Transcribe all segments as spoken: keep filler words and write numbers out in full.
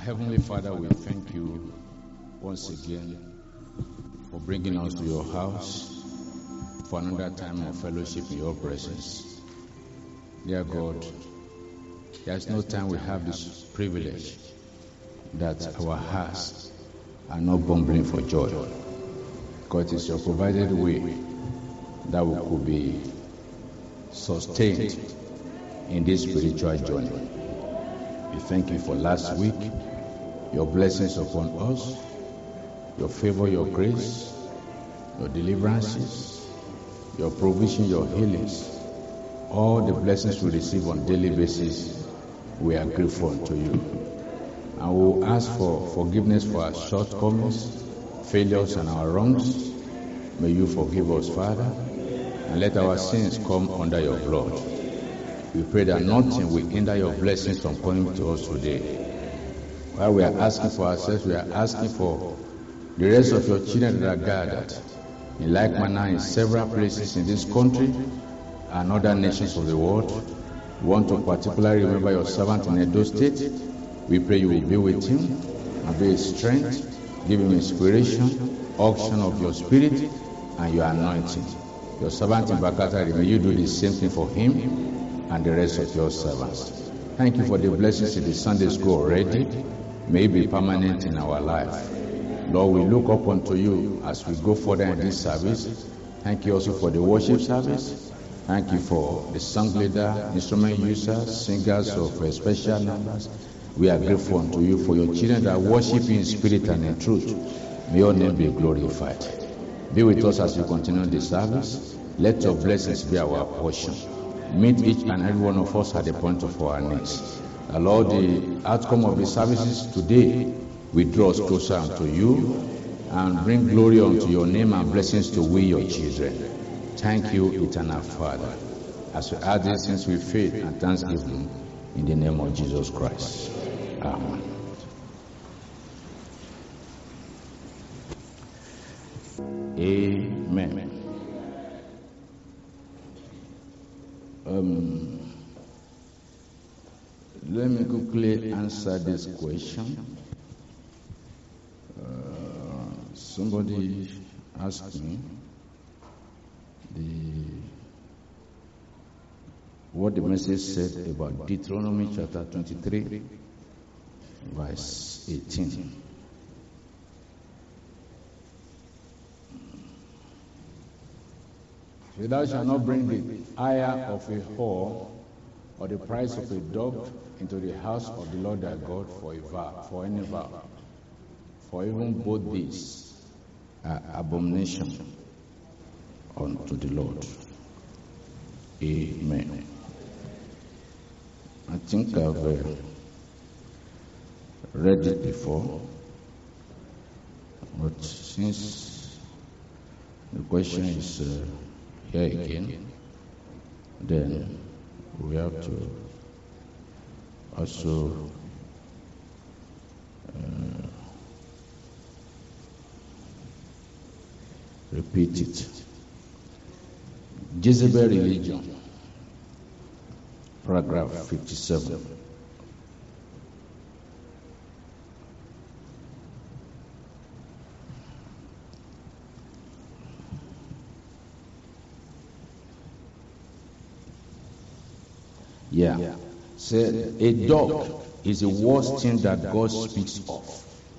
Heavenly Father, we thank you once again for bringing us to your house for another time of fellowship in your presence. Dear God, there's no time we have this privilege that our hearts are not bumbling for joy, because it's your provided way that we could be sustained in this spiritual journey. We thank you for last week, your blessings upon us, your favor, your grace, your deliverances, your provision, your healings, all the blessings we receive on a daily basis. We are grateful unto you. And we will ask for forgiveness for our shortcomings, failures, and our wrongs. May you forgive us, Father, and let our sins come under your blood. We pray that nothing will hinder your blessings from coming to us today. While we are asking for ourselves, we are asking for the rest of your children that are gathered in like manner in several places in this country and other nations of the world. We want to particularly remember your servant in Edo State. We pray you will be with him and be his strength, give him inspiration, auction of your spirit and your anointing. Your servant in Bakatari, may you do the same thing for him and the rest of your servants. Thank you for the blessings in the Sunday school already. May it be permanent in our life. Lord, we look up unto you as we go further in this service. Thank you also for the worship service. Thank you for the song leader, instrument users, singers of uh, special numbers. We are grateful unto you for your children that worship you in spirit and in truth. May your name be glorified. Be with us as we continue the service. Let your blessings be our portion. Meet each and every one of us at the point of our needs. Uh, Lord, the outcome of the services today will draw us closer unto you and bring glory unto your name and blessings to we, your children. Thank you, eternal Father, as we add these things with faith and thanksgiving in the name of Jesus Christ. Amen. Amen. Um, let me quickly answer this question. Uh, somebody asked me the what the message said about Deuteronomy chapter twenty-three, verse eighteen. Thou shalt not bring the hire of a whore or the price of a dog into the house of the Lord thy God for a vow, for any vow. For even both these are abomination unto the Lord. Amen. I think I've uh, read it before, but since the question is uh, here again, then we have to also uh, repeat it. Jezebel religion, paragraph fifty-seven. Yeah. yeah. So a dog is the worst thing that God speaks of.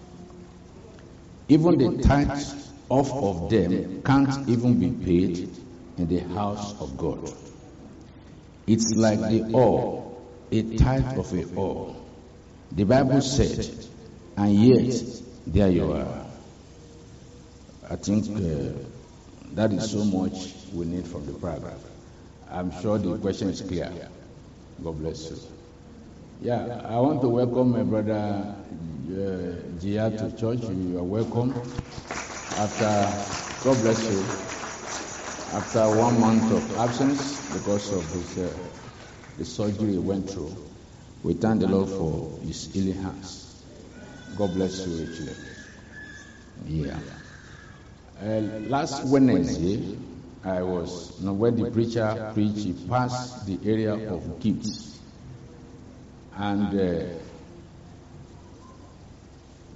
Even the tithes off of them can't even be paid in the house of God. It's like the oil, a tithe of a oil. The Bible said, and yet there you are. I think uh, that is so much we need from the paragraph. I'm sure the question is clear. God bless you. Yeah, I want to welcome my brother uh, Gia to church. You are welcome. After, God bless you. After one month of absence because of his, uh, the surgery he went through, we thank the Lord for his healing hands. God bless you richly. Yeah. Uh, last Wednesday, I was, you know, when the preacher preached, he passed the area of gifts. And uh,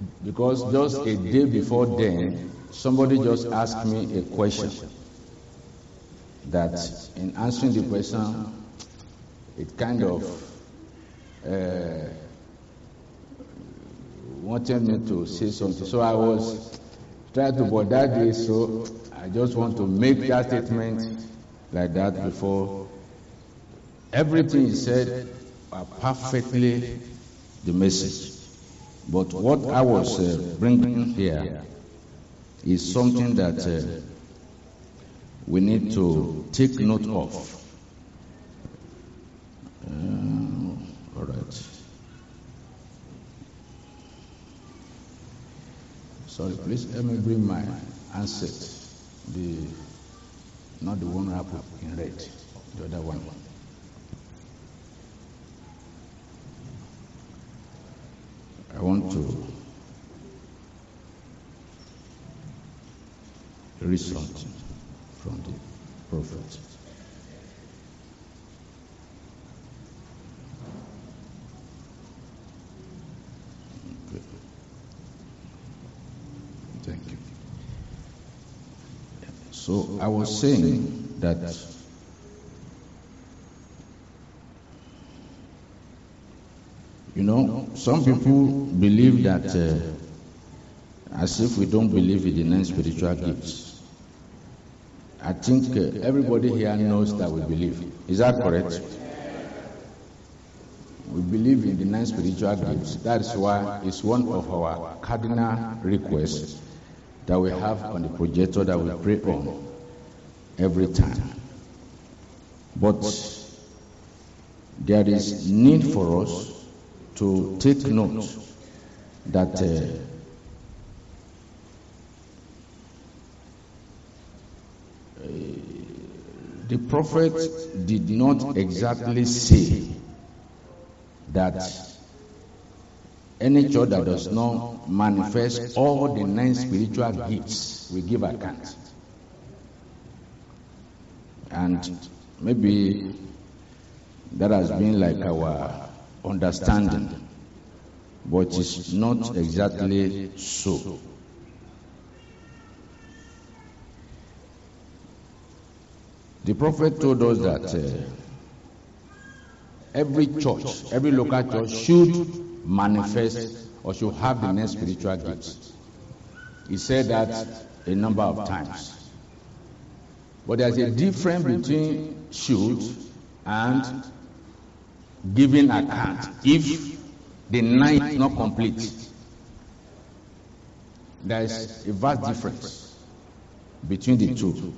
because just a day before then, somebody just asked me a question that in answering the question, it kind of uh, wanted me to say something. So I was trying to, but that day, so I just want to make that statement like that before. Everything he said are perfectly the message. But what I was uh, bringing here is something that uh, we need to take note of. Um, all right. Sorry, please let me bring my answer. The not the one wrapped in red, the other one. I want to read something from the prophet. Okay. Thank you. So I was saying that you know, some people believe that uh, as if we don't believe in the nine spiritual gifts. I think uh, everybody here knows that we believe. Is that correct? We believe in the nine spiritual gifts. That is why it's one of our cardinal requests that we have on the projector that we pray on every time. But there is need for us to take note that uh, uh, the prophet did not exactly say that any church that does not manifest all the nine spiritual gifts will give account. And maybe that has been like our understanding, but it's not exactly so. The prophet told us that uh, every church, every local church should manifest or should have the next spiritual gifts. He said that a number of times. But there's a difference between should and giving account if the nine is not complete. There is a vast difference between the two.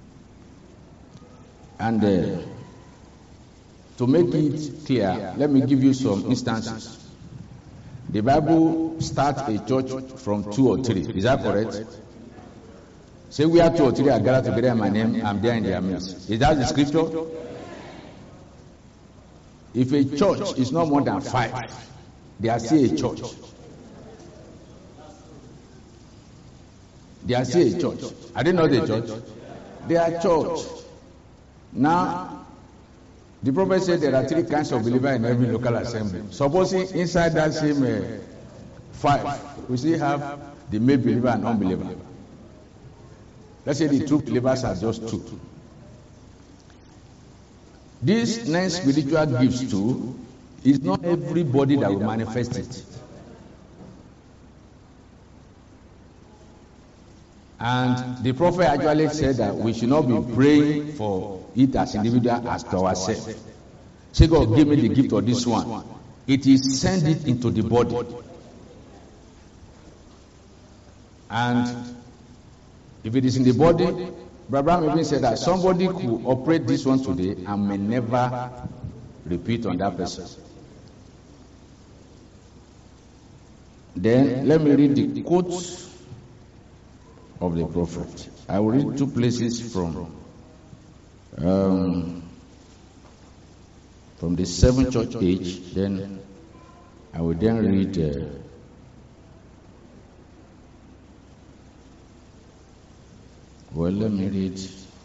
And uh, to make it clear, let me give you some instances. The Bible starts a church from two or three. Is that correct? Say we are two or three are gathered together in my name, I'm there in their midst. Is that the scripture? If a church is not more than five, they are still a church. They are still a church. Are they not a church? They are church. Now, the prophet said there are three kinds of believers in every local assembly. Supposing inside that same uh, five, we still have the male believer and unbeliever. Let's say the true believers are just two. These nine spiritual gifts too, is not everybody that will manifest it. And the prophet actually said that we should not be praying for it as individual as to ourselves. Say, God, give me the gift of this one. It is send it into the body. And if it is in the body, Brother Abraham said that somebody could operate this one today and may never repeat on that person. Then let me read the quotes of the prophet. I will read two places from um, from the seven church age. Then I will then read uh, well let me read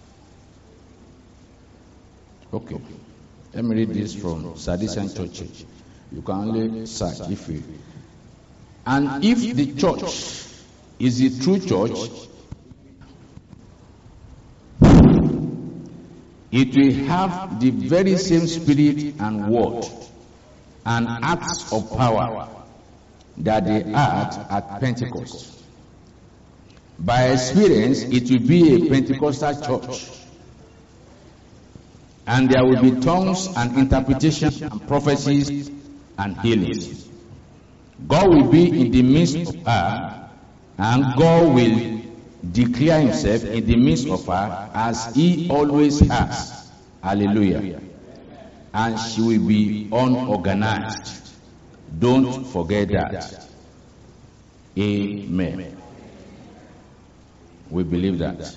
okay let me read this from Sadician church age. You can only search if you And if the church is the true church, it will have the very same spirit and word and acts of power that they had at Pentecost. By experience, it will be a Pentecostal church, and there will be tongues and interpretations and prophecies and healings. God will be in the midst of her, and God will declare himself in the midst of her as he always has. Hallelujah. And she will be unorganized. Don't forget that. Amen. We believe that.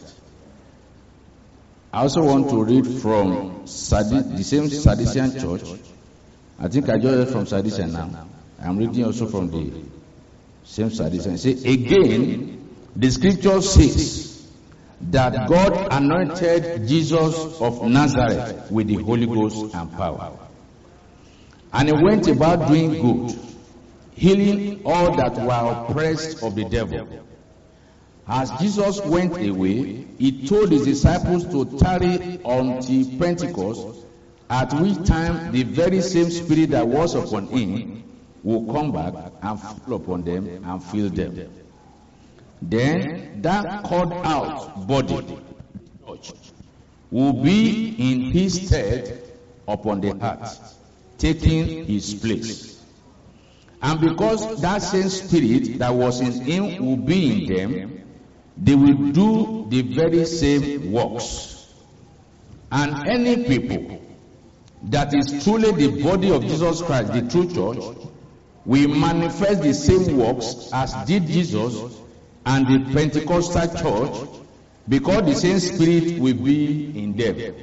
I also want to read from Sadi, the same Sadducean church. I think I just read from Sadducean now. I'm reading also from the same Sadducean. Say, again, the scripture says that God anointed Jesus of Nazareth with the Holy Ghost and power. And he went about doing good, healing all that were oppressed of the devil. As Jesus went away, he told his disciples to tarry until Pentecost, at which time the very same spirit that was upon him will come back and fall upon them and fill them. Then that called out body will be in his stead upon the earth, taking his place. And because that same spirit that was in him will be in them, they will do the very same works. And any people that is truly the body of Jesus Christ, the true church, will manifest the same works as did Jesus and the Pentecostal church, because the same spirit will be in them.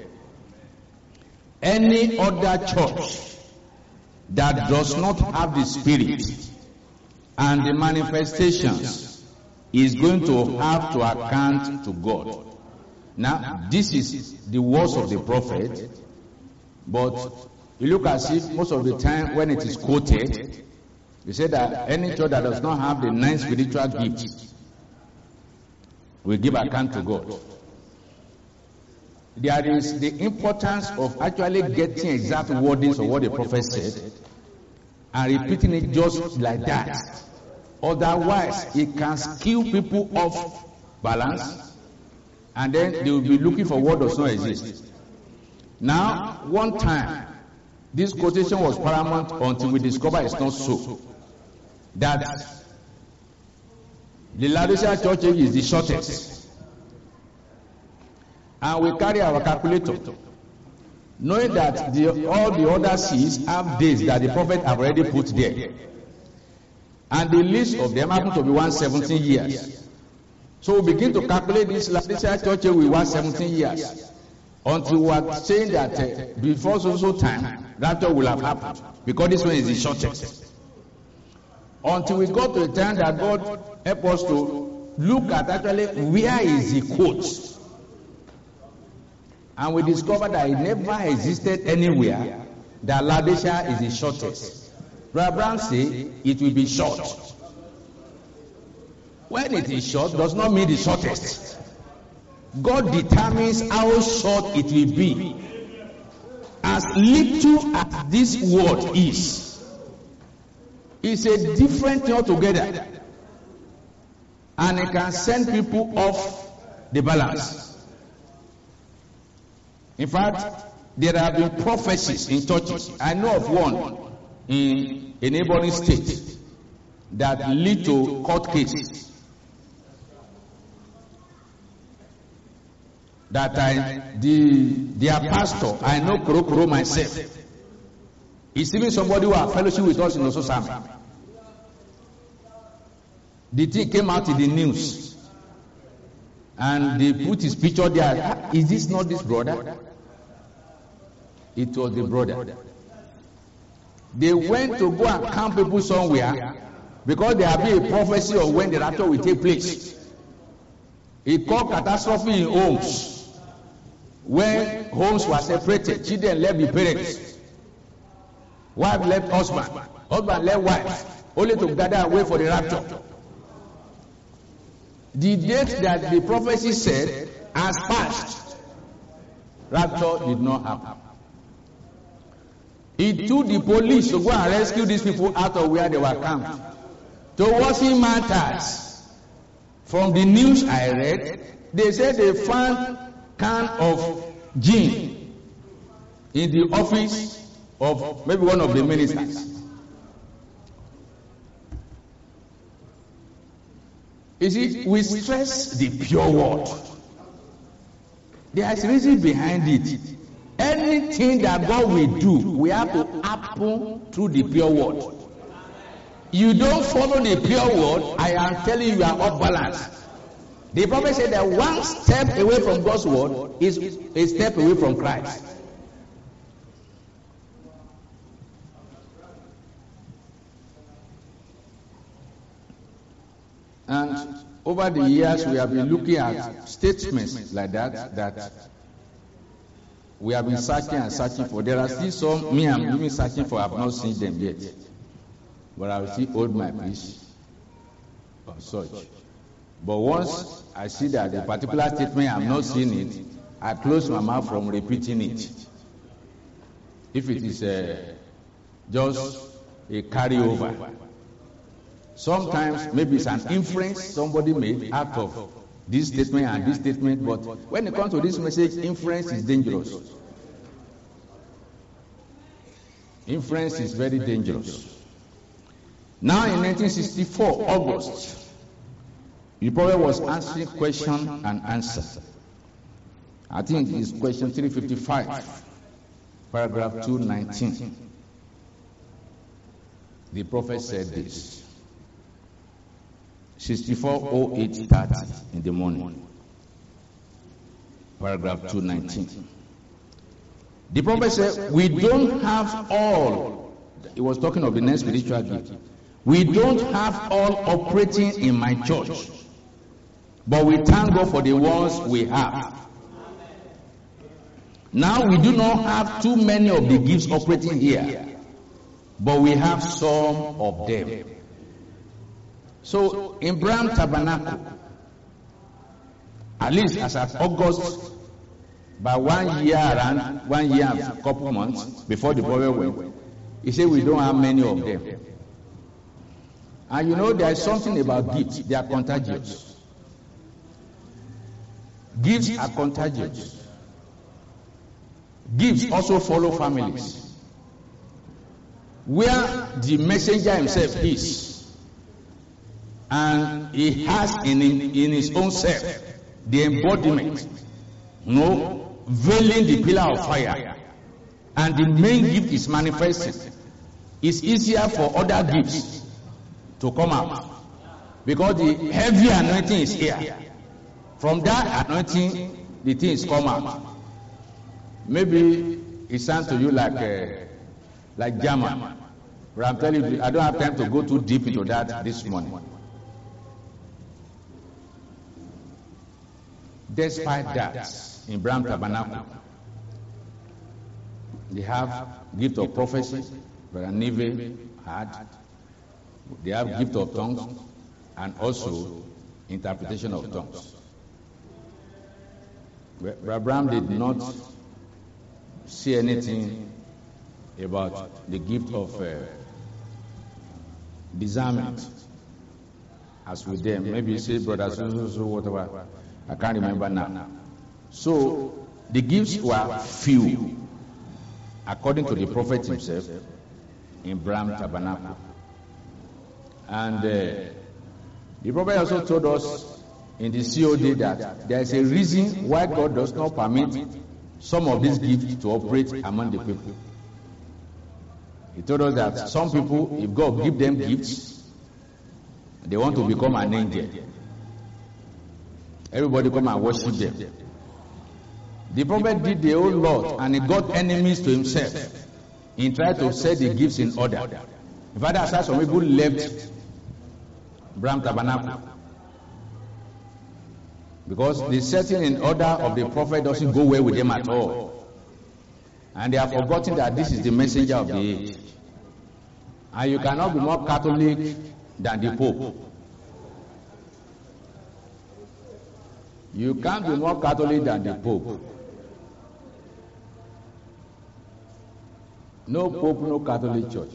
Any other church that does not have the spirit and the manifestations is going to have to account to God. Now, this is the words of the prophet, but you look as if most of the time when it is quoted, you say that any church that does not have the nine spiritual gifts will give account to God. There is the importance of actually getting exact wordings of what the prophet said and repeating it just like that. Otherwise, it can skew people off balance, and then they will be looking for what does not exist. Now, one time, this quotation was paramount until we discover it's not so. That the Laodicea church age is the shortest. And we carry our calculator, knowing that the, all the other seas have days that the prophet have already put there. And the list of them happen to be one hundred seventeen years. So we begin to calculate this Laodicea church with one hundred seventeen years. Until we are saying that uh, before so so time, rapture will have happened. Because this one is the shortest. Until we got to the time that God help us to look at actually where is the quote. And we discovered that it never existed anywhere that Laodicea is the shortest. Brother Brown say it will be short. When it is short, does not mean the shortest. God determines how short it will be. As little as this word is, it's a different thing altogether. And it can send people off the balance. In fact, there have been prophecies in churches. I know of one in a neighboring state that lead to court cases. That I, the their pastor, I know Korokoro myself. He's even somebody who has fellowship with us in Ososami. The thing came out in the news, and they put his picture there. Is this not this brother? It was the brother. They went to go and camp people somewhere because there had been a prophecy of when the rapture will take place. He called catastrophe in homes. When homes were separated, children left the parents. Wife left husband. Husband left wife. only to gather away for the rapture. The date that the prophecy said has passed. Rapture did not happen. It took the police to go and rescue these people out of where they were camped. To Washington matters. From the news I read, they said they found can of gin in the office of maybe one of the ministers. You see, we stress the pure word. There is reason behind it. Anything that God will do, we have to happen through the pure word. You don't follow the pure word, I am telling you, you are off balance. The prophet said that one step away from God's word is a step away from Christ. And over the years, we have been looking at statements like that, that we have been searching and searching for. There are still some, me, I'm even searching for, I have not seen them yet. But I will still hold my peace of such. But once I see that the particular statement, I'm not seeing it, I close my mouth from repeating it. If it is uh, just a carryover. Sometimes maybe it's an inference somebody made out of this statement and this statement, but when it comes to this message, inference is dangerous. Inference is very dangerous. Now in nineteen sixty-four, August, the prophet was answering question and answer. I think it's question three fifty-five, paragraph two nineteen. The prophet said this. sixty-four oh eight thirty in the morning. Paragraph two nineteen. The prophet said, we don't have all. He was talking of the next spiritual gift. We don't have all operating in my church. But we thank God for the ones we have. Now we do not have too many of the gifts operating here. But we have some of them. So in Bram Tabernacle, at least as at August, by one year around, one year and a couple months before the prophet went, he said we don't have many of them. And you know there is something about gifts, they are contagious. Gifts are contagious. Gifts also follow families. Where the messenger himself is, and he has in, in his own self the embodiment, you know, veiling the pillar of fire, and the main gift is manifesting. It's easier for other gifts to come out because the heavy anointing is here. From that anointing, the things come out. Maybe it sounds to you like uh, like German, but I'm telling you, I don't have time to go too deep into that this morning. Despite that, in Bram Tabernacle, they have gift of prophecy, Brother Neve had. They have gift of tongues and also interpretation of tongues. Brother Bram did not see anything about the gift of uh, discernment as with them. Maybe you say, brother, so, so, so, whatever. I can't remember now. So the gifts were few, according to the prophet himself, in Bram Tabernacle. And uh, the prophet also told us in the C O D that there is a reason why God does not permit some of these gifts to operate among the people. He told us that some people, if God give them gifts, they want to become an angel. Everybody come and worship them. The prophet did the whole lot and he got enemies to himself. He tried to set the gifts in order. In fact, that's why some people left Bram Tabernacle. Because the setting in order of the prophet doesn't go well with them at all. And they have forgotten that this is the messenger of the age. And you cannot be more Catholic than the Pope. You can't be more Catholic than the Pope. No Pope, no Catholic Church.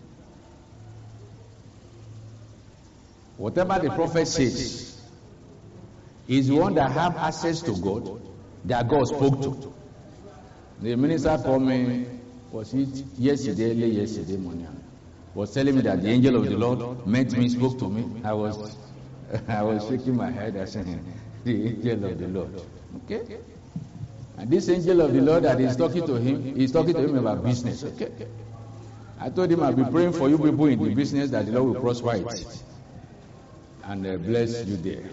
Whatever the prophet says is the one that have access to God, that God spoke to. The minister called me, was it yesterday, late yesterday morning, was telling me that the angel of the Lord met me, spoke to me. I was, I was shaking my head. I said, the angel of the Lord. Okay. And this angel of the Lord that is talking to him, he's talking to him about business. Okay. I told him I'll be praying for you people in the business that the Lord will prosper it and uh, bless you there.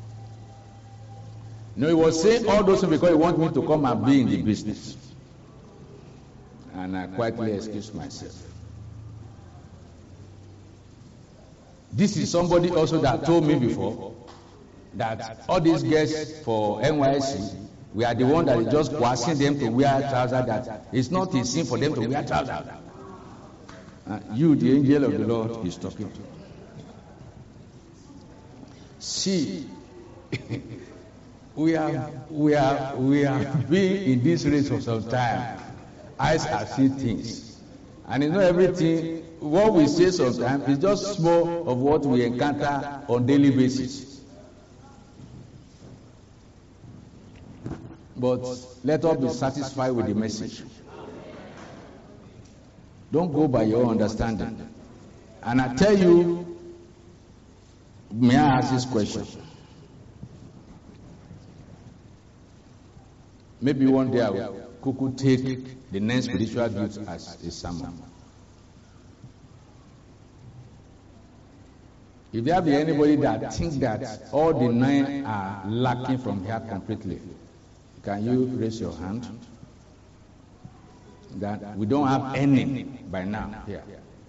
No, he was saying all those things because he wants me to come and be in the business. And I quietly excused myself. This is somebody also that told me before that all these guests for N Y C, we are the one that is just coercing them to wear trousers, that it's not a sin for them to wear trousers. Uh, you, the angel of the Lord, is talking to. See, we are, we are, we have been in this race for some time. Eyes have seen things, and it's not everything. What we say sometimes is just small of what we encounter on daily basis. But let us be satisfied with the message. Don't go by your understanding. And I tell you, may I ask this question? Maybe one day I will could take the nine spiritual gifts as a sermon. If there be anybody that thinks that all the nine are lacking from here completely, can you raise your hand? That we don't have any by now here.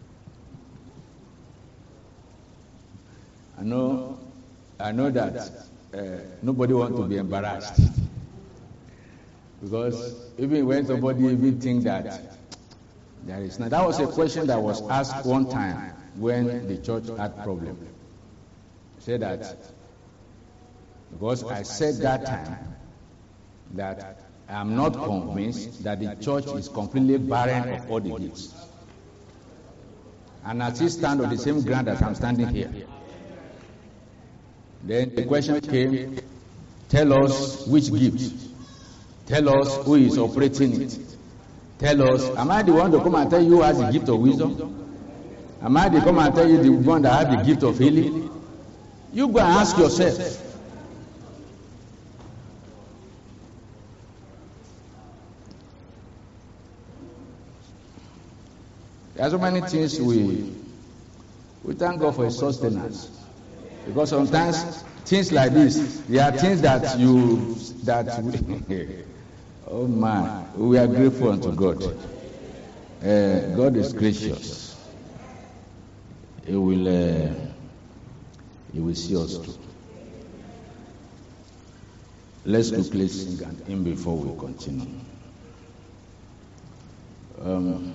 I know, I know that uh, nobody wants to be embarrassed. Because even when somebody even think that there is not, that was a question that was asked one time when the church had problem. Said that because I said that time that I am not convinced that the church is completely barren of all the gifts, and I still stand on the same ground as I'm standing here. Then the question came: tell us which gift. Tell us who is operating it. Tell us, am I the one to come and tell you who has the gift of wisdom? Am I the come and tell you the one that has the gift of healing? You go and ask yourself. There are so many things we we thank God for His sustenance, because sometimes things like this, there are things that you that we, oh my, we are grateful unto God. Uh, God is gracious. He will, uh, He will see us through. Let's quickly sing and hymn before we continue. Um,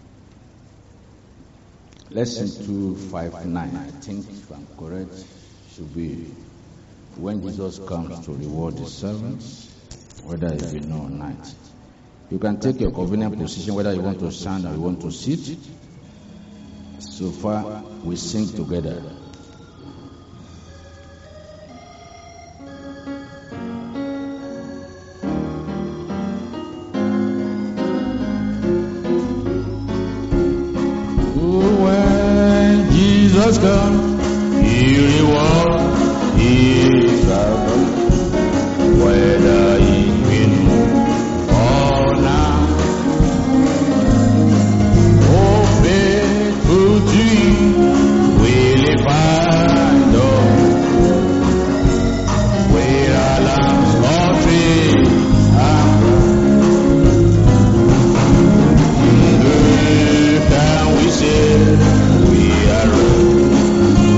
lesson two five nine. I think, if I'm correct, should be when Jesus comes to reward His servants, whether it be no or night. You can take your convenient position, whether you want to stand or you want to sit. So far, we sing together. When Jesus comes, He rewards His servants, whether it be noon or night. Oh, faithful to Him will He find us, where our lambs are trained and can we say we are old?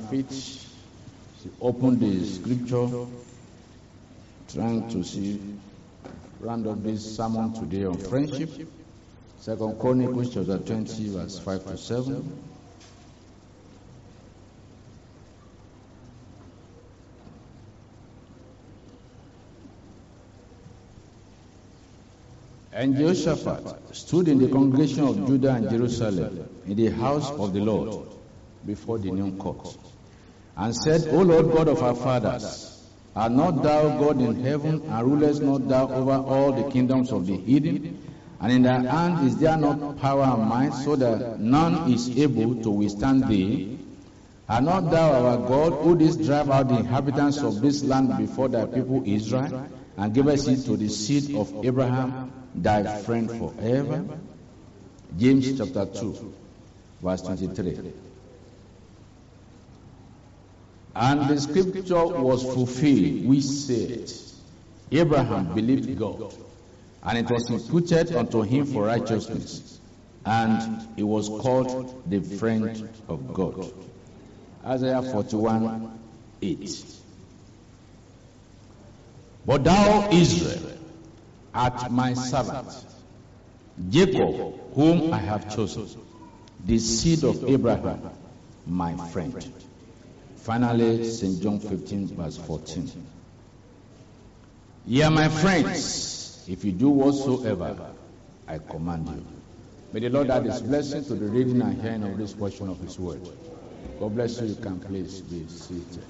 feet. She opened the scripture, trying to see, round up this sermon today on friendship. Second Chronicles chapter twenty, verse five to seven. And Jehoshaphat stood in the congregation of Judah and Jerusalem in the house of the Lord before the new court, and said, O Lord God of our fathers, art not thou God in heaven, and rulest not thou over all the kingdoms of the heathen? And in thy hand is there not power and might, so that none is able to withstand thee? Art not thou our God, who didst drive out the inhabitants of this land before thy people Israel, and givest it to the seed of Abraham, thy friend forever? James chapter two, verse twenty-three. And the scripture was fulfilled, which said, Abraham believed God, and it was imputed unto him for righteousness, and he was called the friend of God. Isaiah forty-one, eight. But thou, Israel, art my servant, Jacob, whom I have chosen, the seed of Abraham, my friend. Finally, Saint John fifteen, verse fourteen. Ye are my friends, if you do whatsoever I command you. May the Lord add his blessing to the reading and hearing of this portion of his word. God bless you. You can please be seated.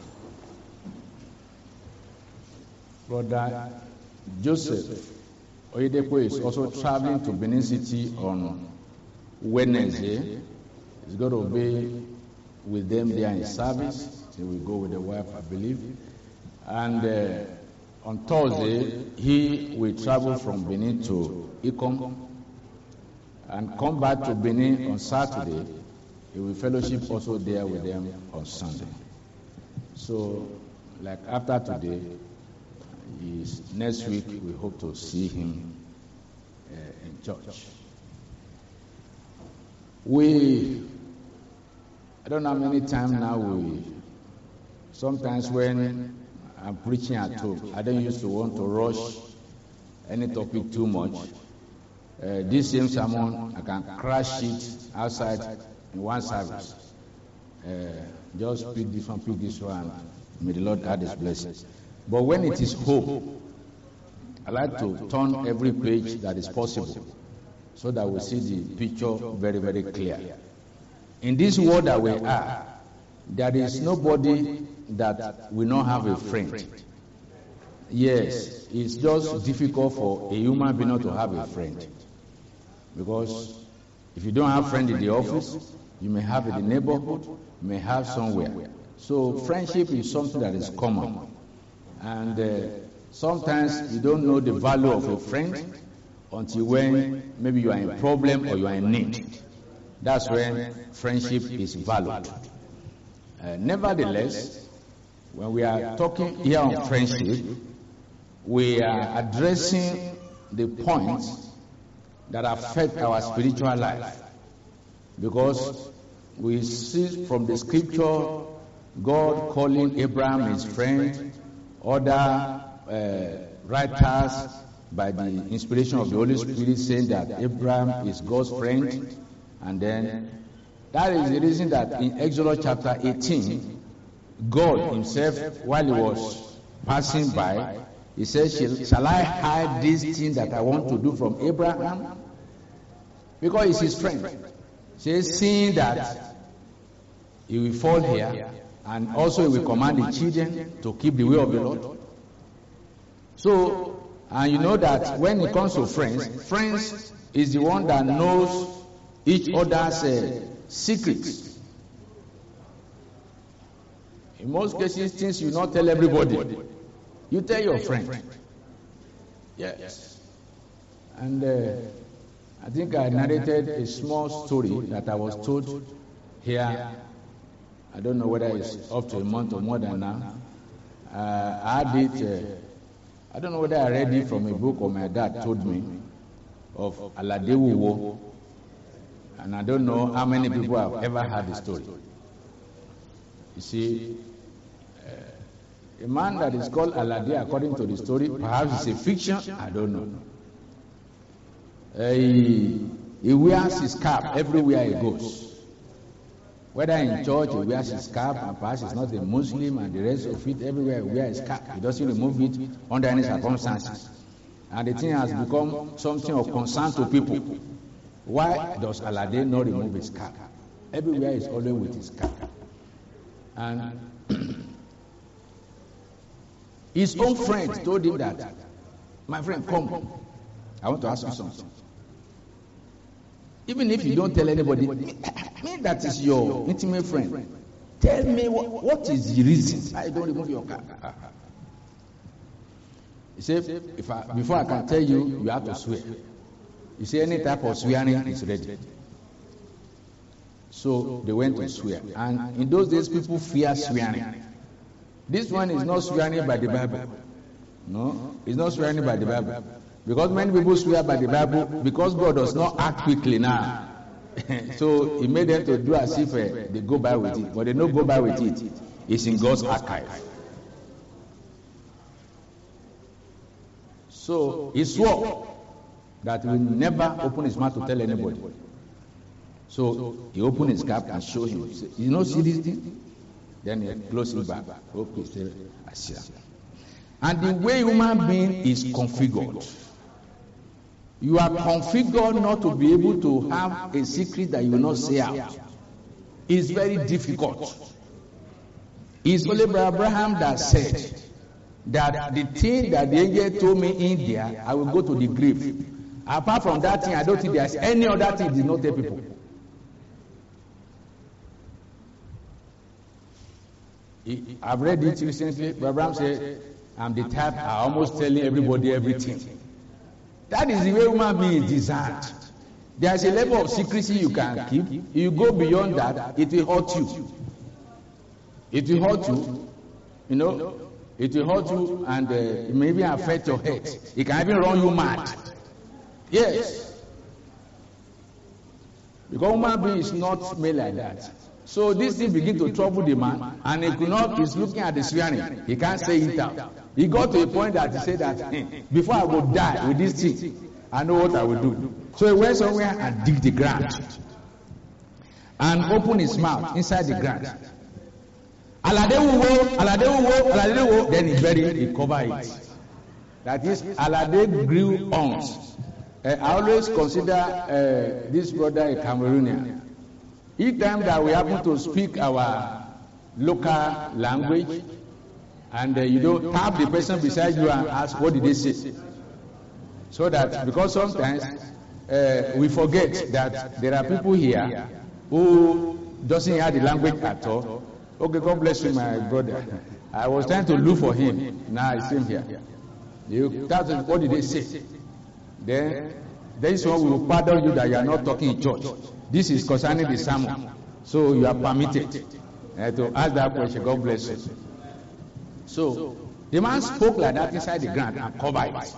Brother Joseph Oyedepo is also traveling to Benin City on Wednesday. He's going to be with them there in service. He will go with the wife, I believe. And uh, on Thursday, he will travel from Benin to Ikom and come back to Benin on Saturday. He will fellowship also there with them on Sunday. So, like after today, is next week we hope to see him uh, in church. We, I don't know how many times now we, sometimes when I'm preaching at home, I don't used to want to rush any topic too much. Uh, this same sermon, I can crash it outside in one service. Uh, just pick this one, pick this one. May the Lord add his blessings. But when it is home, I like to turn every page that is possible so that we see the picture very, very clear. In this world that we are, there is nobody that will not have a friend. Yes, it's just difficult for a human being not to have a friend. Because if you don't have a friend in the office, you may have it in the neighborhood, you may have somewhere. So friendship is something that is common. And uh, sometimes you don't know the value of a friend until when maybe you are in a problem or you are in need. That's when friendship is valued. Uh, nevertheless, when we are talking here on friendship, we are addressing the points that affect our spiritual life. Because we see from the scripture God calling Abraham his friend, other uh, writers by the inspiration of the Holy Spirit saying that Abraham is God's friend. And then that is the reason that in Exodus chapter eighteen, God himself, while he was passing by, he said, shall, shall I hide this thing that I want to do from Abraham? Because he's his friend. He says, seeing that he will fall here, and also he will command the children to keep the way of the Lord. So, and you know that when it comes to friends, friends is the one that knows each other's uh, secrets. In most cases, things you not tell everybody. You tell your friend. Yes. And uh, I think I narrated a small story that I was told here. I don't know whether it's up to a month or more than now. Uh, I had it, uh, I don't know whether I read it from a book or my dad told me, of Aladewuwo. And I don't know how many people have ever heard the story. You see, uh, a man that is called Alade, according to the story, perhaps it's a fiction, I don't know. Uh, he, he wears his cap everywhere he goes. Whether in church, he wears his cap, and perhaps he's not a Muslim, and the rest of it, everywhere he wears his cap. He doesn't remove it under any circumstances. And the thing has become something of concern to people. Why does Alade not remove his cap? Everywhere he's always with his cap. And his own friends told him that, my friend, come, I want to ask you something. Even if you don't tell anybody, me, me that is your intimate friend, tell me what, what is the reason I don't remove your cap. He said, if I, before I can tell you, you have to swear. You say any type of swearing is ready. So they went to swear. And in those days, people fear swearing. This one is not swearing by the Bible. No, it's not swearing by the Bible. Because many people swear by the Bible because God does not act quickly now. So he made them to do as if uh, they go by with it. But they don't go by with it. It's in God's archive. So he swore that he will never open his mouth to tell anybody. So he opened his cap and showed him. Said, you know, see this thing? Then he closed it back. Okay, I see. And the way human being is configured, you are configured not to be able to have a secret that you will not say out. It's very difficult. It's only Brother Abraham that said that the thing that the angel told me in there, I will go to the grave. Apart from that thing, I don't think there's any other thing he did not tell people. I've read it recently. Brother Abraham said, I'm the type I almost telling everybody everything. That is the way human being is designed. There's a level of secrecy you can keep. If you go beyond that, it will hurt you. It will hurt you. You know, it will hurt you and uh, it may even affect your head. It can even run you mad. Yes. Because human being is not made like that. So this thing begin to trouble the man, and he could not, he's looking at the swearing. He can't say it out. He got to a point that he said that, hey, before I would die with this thing, I know what I will do. So he went somewhere and dig the ground. And opened his mouth inside the ground. Aladewo, Aladewo, Aladewo, then he buried, he covered it. That is, Alade grew ons. Uh, I always consider uh, this brother a Cameroonian. Each time that we happen to speak our local language, and uh, you don't tap the person beside you and ask, what did they say? So that, because sometimes uh, we forget that there are people here who doesn't have the language at all. Okay, God bless you, my brother. I was trying to look for him. Now I see him here. You tap, what did they say? Then, this one will pardon you that you are not talking in church. This is concerning the sermon. So you are permitted uh, to ask that question. God bless you. So the man spoke like that inside the ground and covered it.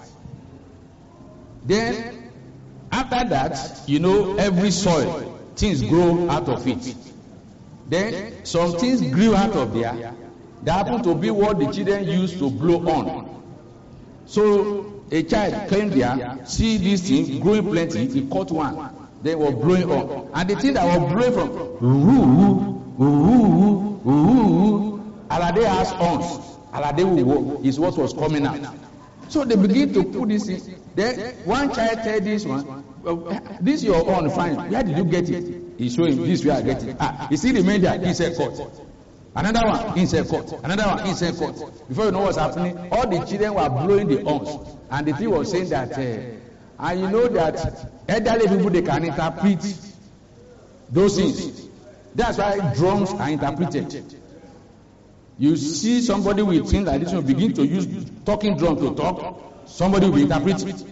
Then after that, you know, every soil, things grow out of it. Then some things grew out of there. That happened to be what the children used to blow on. So a child came there, see this thing growing plenty, he caught one. They were blowing on. And the thing that was blowing from, ooh, ooh, ooh, ooh, Alade has horns. Alade is what was coming out. So they begin to put this in. Then one child tell this one, this is your horn, fine. Where did you get it? He showed him, this where I get it. Ah, you see the man there, inside court. Another one, inside court. Another one, inside court. Before you know what's happening, all the children were blowing the horns. And the thing was saying that, uh, and you know that elderly people, they can interpret those things. That's why drums are interpreted. You see somebody with things like this will begin to use talking drum to talk, somebody will interpret it.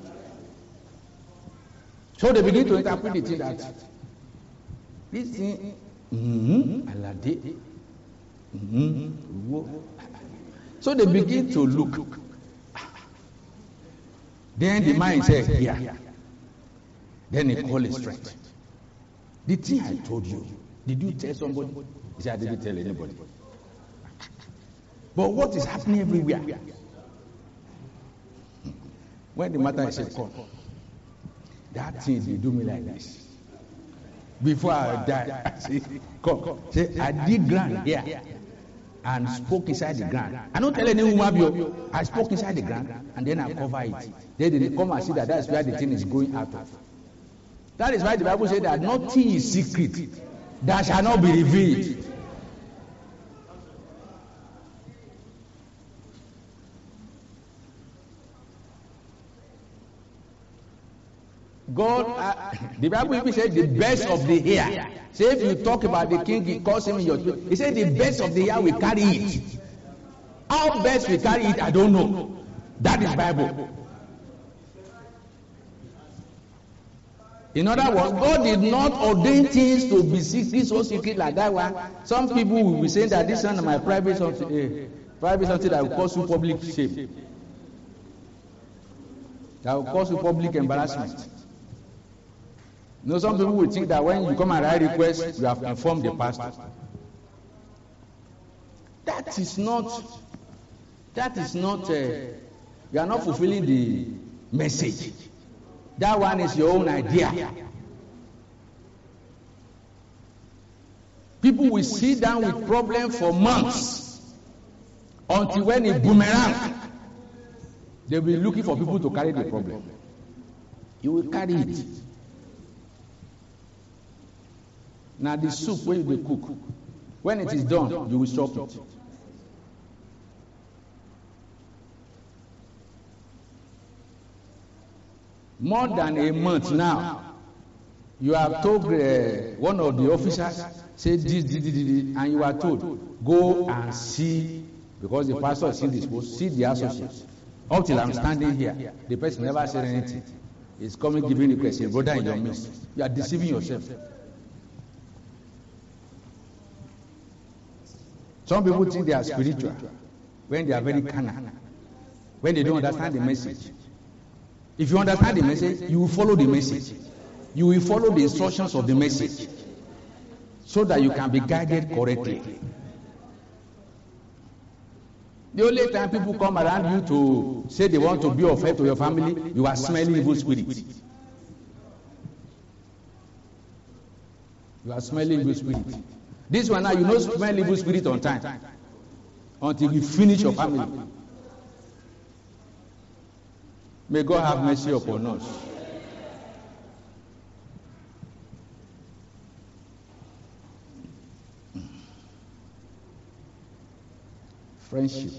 So they begin to interpret the thing that this thing, mm-hmm, Alade, mm-hmm. So they begin to look. Then the man said, yeah. Then he called his friend. The thing I told you, did you tell somebody? He said, I didn't tell anybody. But what is happening everywhere? When the matter is said, come, that thing they do me like this. Before I die, I say, come, say, I did ground here and spoke inside the ground. I don't tell any woman, I spoke inside the ground and then I cover it. Then they come and see that that's where the thing is going out of. That is why the Bible says that nothing is secret that shall not be revealed. God, uh, the Bible even said the best of the year. Say if you talk about the king, he calls him in your spirit. He said the best of the year we carry it. How best we carry it, I don't know. That is Bible. In other words, God did not ordain things to be secret, so secret like that one. Some people will be saying that this is my private something, eh, private something that will cause you public shame. That will cause you public embarrassment. You know, some people will think that when you come and write request, you have informed the pastor. That is not, that is not, uh, you are not fulfilling the message. That one is your own idea. People will sit down with problem for months until when it boomerang, they will be looking for people to carry the problem. You will carry it. Now the soup when you cook, when it is done, you will stop it. More than a month now, you have told uh, one of the officers, say this, this, this, this, and you are told, go and see, because the pastor is indisposed, see the associates. Up till I'm standing here, the person never said anything. He's coming giving request, say, brother in your midst. You are deceiving yourself. Some people think they are spiritual when they are very carnal, when they don't understand the message. If you understand the message, you will follow the message. You will follow the instructions of the message so that you can be guided correctly. The only time people come around you to say they want to be of help to your family, you are smelling evil spirit. You are smelling evil spirit. This one now, you know, smell evil spirit on time until you finish your family. May God have mercy upon us. Friendship.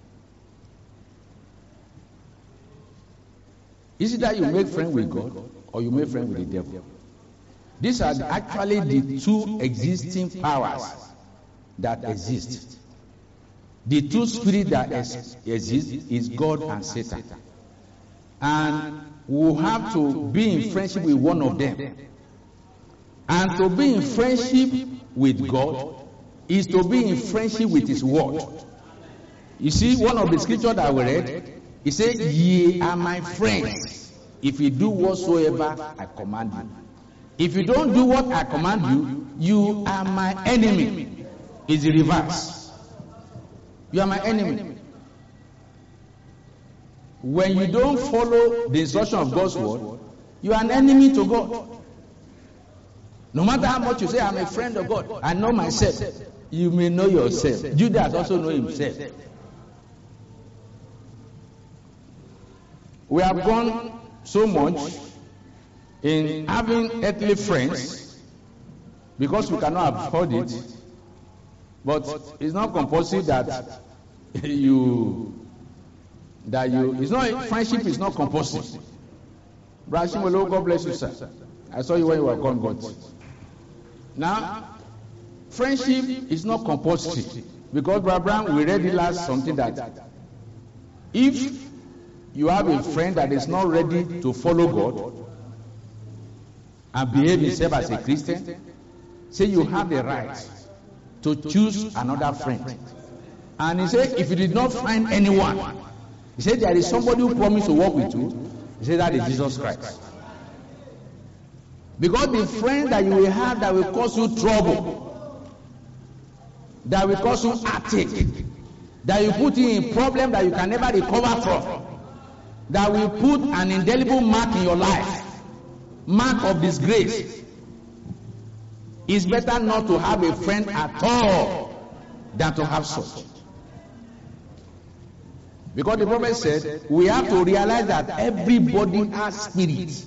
Is it that you make friends with God or you make friends with the devil? These are actually the two existing powers that exist. The two spirits that exist is God and Satan. And we have to be in friendship with one of them. And to be in friendship with God is to be in friendship with His Word. You see, one of the scriptures that we read, it says, ye are my friends, if you do whatsoever I command you. If you don't do what I command you, you are my enemy. It's the reverse. You are my enemy. When you don't follow the instruction of God's word, you are an enemy to God. No matter how much you say, I'm a friend of God, I know myself. You may know yourself. Judas also know himself. We have gone so much in having earthly friends because we cannot afford it, but it's not compulsory that you that you it's not friendship is not compulsory. Brashimolo, God bless you, sir. I saw you when you were gone, but now friendship is not compulsory because Brother Abraham, we read it last something that if you have a friend that is not ready to follow God and behave himself as a Christian, say you have the right to choose another friend. And he said, if you did not find anyone, he said there is somebody who promised to walk with you. He said that is Jesus Christ. Because the friend that you will have that will cause you trouble, that will cause you heartache, that you put you in problem that you can never recover from, that will put an indelible mark in your life, mark of disgrace. It's better not to have a friend at all than to have such. Because the prophet said, we have to realize that everybody has spirit.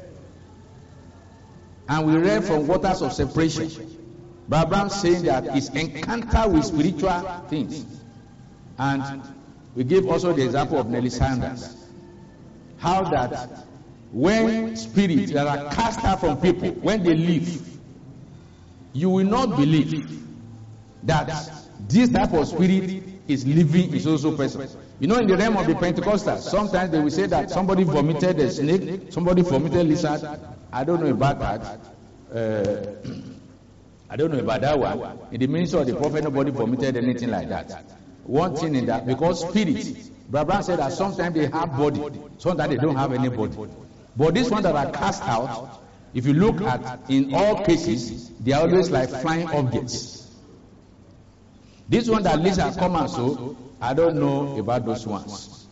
And we read from Waters of Separation, Abraham saying that his encounter with spiritual things. And we gave also the example of Nelly Sanders. How that when spirits that are cast out from people, when they leave, you will not believe that this type of spirit is living in so-so person. You know, in the realm of the Pentecostals, sometimes they will say that somebody vomited a snake, somebody vomited lizard. I don't know about that. Uh, I don't know about that one. In the ministry of the prophet, nobody vomited anything like that. One thing in that, because spirits, Abraham said that sometimes they have body, sometimes they don't have any body. But these ones that are cast out, if you look at, in all cases, they are always like flying objects. This one that Lisa come and so, I don't know about those ones.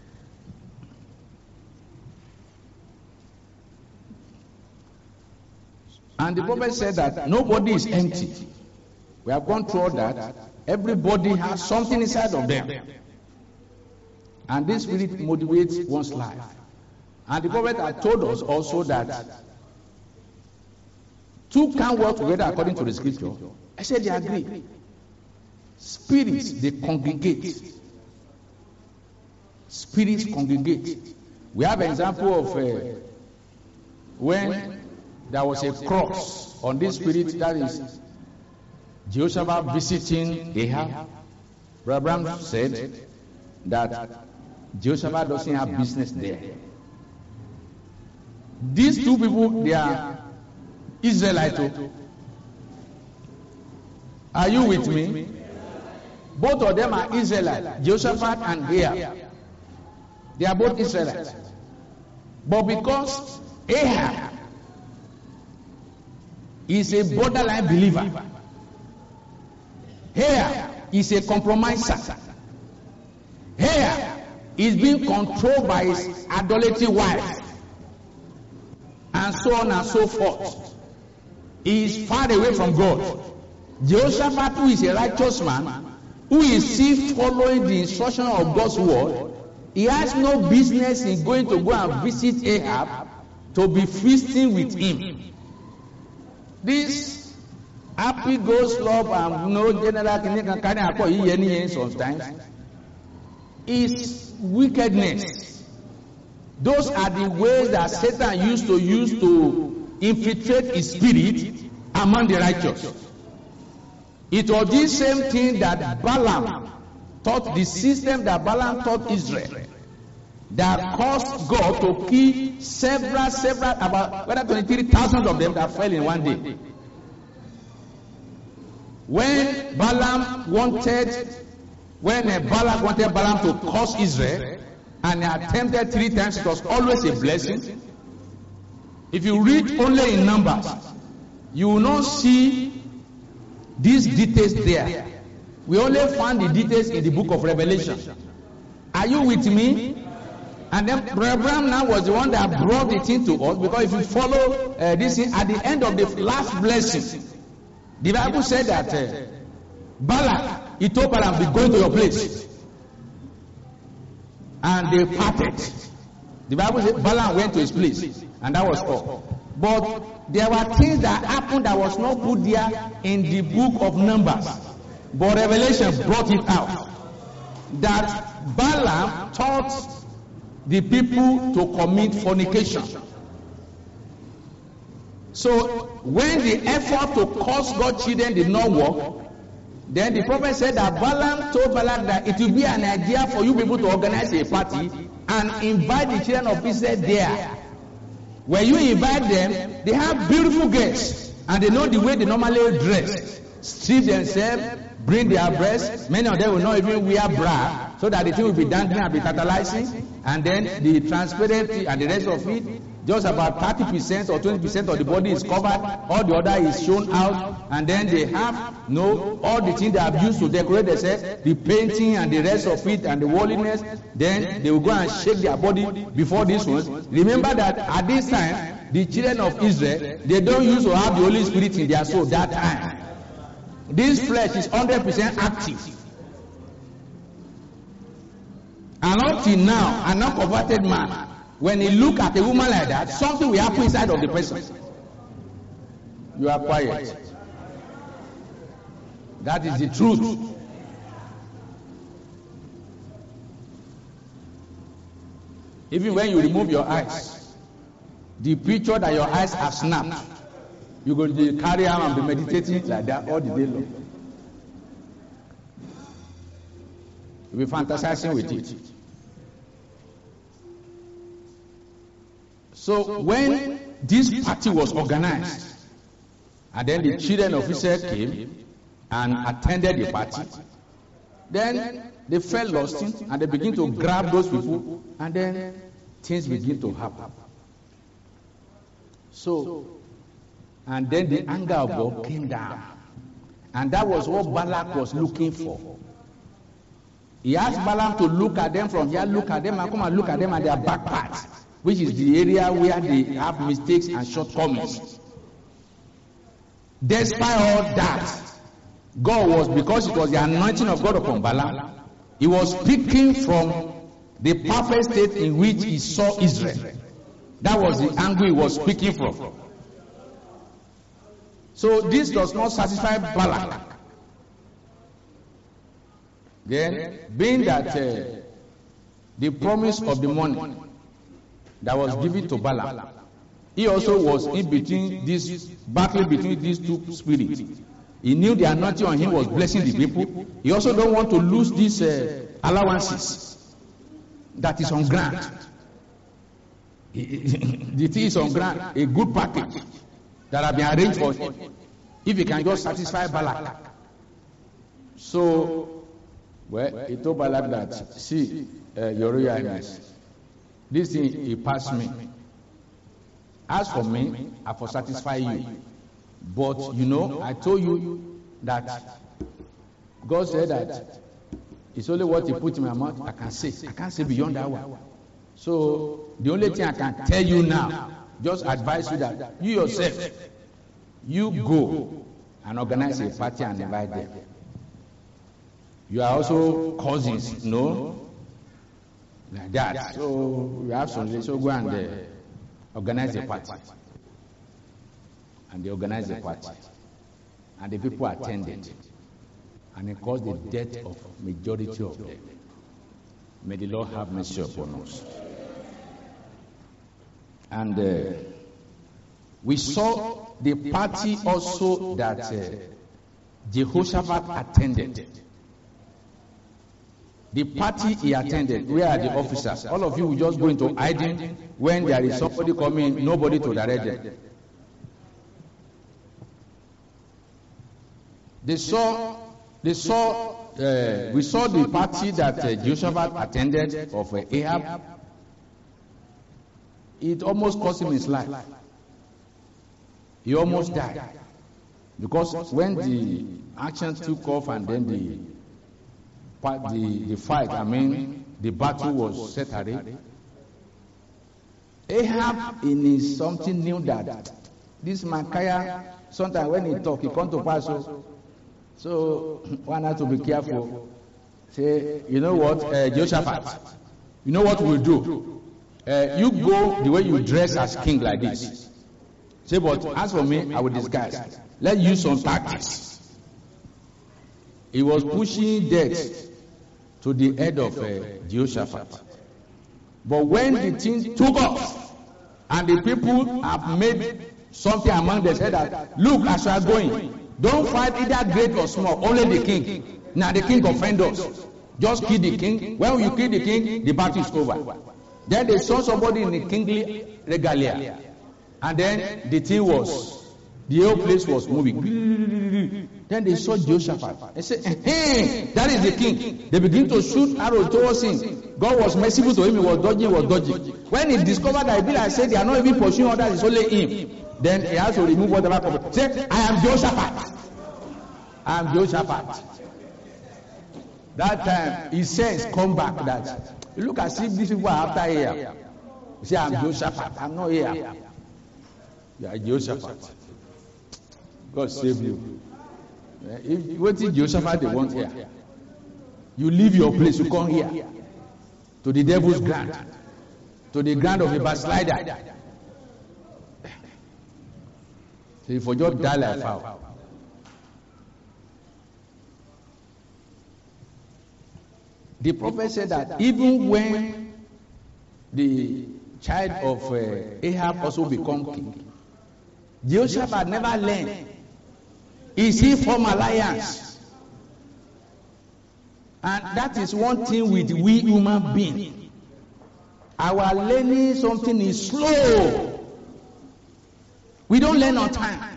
And the prophet said that nobody is empty. We have gone through all that. Everybody has something inside of them. And this spirit motivates one's life. And the prophet had told us also that two can work together according to the scripture. I said they agree. Spirits, they congregate. Spirits congregate. We have an example of uh, when there was a cross on this spirit, that is Jehoshaphat visiting Ahab. Abraham said that Jehoshaphat doesn't have business there. These two people, they are Israelites. Are you with me? Both of them are Israelites, Jehoshaphat and Ahab. They are both Israelites. But because Ahab is a borderline believer, Ahab is a compromiser, Ahab is being controlled by his idolatry wife, and so on and so forth. He is far away from God. Jehoshaphat, who is a righteous man, who is still following the instruction of God's word, he has no business in going to go and visit Ahab to be feasting with him. This happy ghost love and no general kind of sometimes is wickedness. Those are the ways that Satan used to use to infiltrate his spirit among the righteous. It was this same thing that Balaam taught, the system that Balaam taught Israel, that caused God to kill several, several, about whether twenty-three thousand of them that fell in one day. When Balaam wanted, when uh, Balak wanted Balaam to curse Israel, and he attempted three times, it was always a blessing. If you read only in Numbers, you will not see these details there. We only find the details in the book of Revelation. Are you with me? And then Abraham now was the one that brought the thing to us, because if you follow uh, this thing, at the end of the last blessing, the Bible said that uh, Balak, he told Balaam, be going to your place. And they parted. The Bible said Balaam went to his place, and that was all. But there were things that happened that was not put there in the book of Numbers. But Revelation brought it out. That Balaam taught the people to commit fornication. So when the effort to curse God's children did not work, then the prophet said that Balaam told Balak that it will be an idea for you people to organize a party and invite the children of Israel there. When you invite them, they have beautiful guests, and they know the way they normally dress, strip themselves, bring their breasts. Many of them will not even wear bra, so that the thing will be dangling and be tantalizing, and then the transparency and the rest of it. Just about thirty percent or twenty percent of the body is covered, all the other is shown out, and then they have no all the things they have used to decorate themselves, the painting and the rest of it and the worldliness. Then they will go and shake their body before this one. Remember that at this time, the children of Israel, they don't used to have the Holy Spirit in their soul that time. This flesh is one hundred percent active. And up till now, an unconverted man, when he look at a woman like that, something will happen inside of the person. You are quiet. That is the truth. Even when you remove your eyes, the picture that your eyes have snapped, you're going to carry on and be meditating like that all the day long. You'll be fantasizing with it. So when this party was organized, and then the children of Israel came and attended the party, then they felt lost and they began to grab those people, and then things begin to happen. So, and then the anger of God came down, and that was what Balak was looking for. He asked Balaam to look at them from here, look at them, and come and look at them at their back parts, which is the area where they have mistakes and shortcomings. Despite all that, God was, because it was the anointing of God upon Balaam, he was speaking from the perfect state in which he saw Israel. That was the angle he was speaking from. So this does not satisfy Balak. Then, being that uh, the promise of the money that was given to Balaam, he also was in between this battle between these two spirits. He knew the anointing on him was blessing the people. He also don't want to lose these uh, allowances that is on ground. The thing is on ground, a good package that have been arranged for him. If he can just satisfy Balak. So, well, he told Balak that, see, uh, your Royal Highness, this thing, he passed me. As for me, I will satisfy you. But, you know, I told you that God said that it's only what he put in my mouth I can say. I can't say beyond that one. So, the only thing I can tell you now, just advise you that you yourself, you go and organize a party and invite them. You are also cousins, no? Like that. So, we have some, so go and uh, organize a party. And they organized a party. And the people attended. And it caused the death of majority of them. May the Lord have mercy upon us. And uh, we saw the party also that uh, Jehoshaphat attended. The party he attended, where are the officers? All of you will just go into hiding when there is somebody coming, nobody to direct them. They saw, they saw, uh, we saw the party that uh, Jehoshaphat attended of uh, Ahab. It almost cost him his life. He almost died. Because when the action took off and then the, the, the fight, I mean, the battle was set array, Ahab in his something knew that this Micaiah, sometimes when he talk, he come to pass. So, so one has to be careful. Say, you know what, uh, Jehoshaphat, you know what we'll do? Uh, you go the way you dress as king like this. Say, but as for me, I will disguise. Let's use some tactics. He was pushing death to the head of uh, Jehoshaphat. But when the thing took off, and the people have made something among them, said that, look, as you are going, don't fight either great or small, only the king. Now the king offend us. Just kill the king. When you kill the king, the battle is over. Then they saw somebody in the kingly regalia. And then the thing was, the whole place was moving. Then they saw Jehoshaphat. They said, hey, that is the king. They begin to shoot arrows towards him. God was merciful to him. He was dodging, he was dodging. When he discovered that Billy said they are not even pursuing others, it's only him. Then he has to remove whatever cover. Say, I am Jehoshaphat. I am Jehoshaphat. That time, he says, come back. That you look as if these people are after here. You say, I am Jehoshaphat. I'm not here. You are Jehoshaphat. God save you. If, what is Jehoshaphat they want here? You leave your place, you come here. To the devil's ground. To the ground of a backslider. So if you just die like foul. The prophet said that even when the child of uh, Ahab also become king, Jehoshaphat never learned. Is he form alliance? And that is one thing with we human beings. Our learning something is slow. We don't learn on time.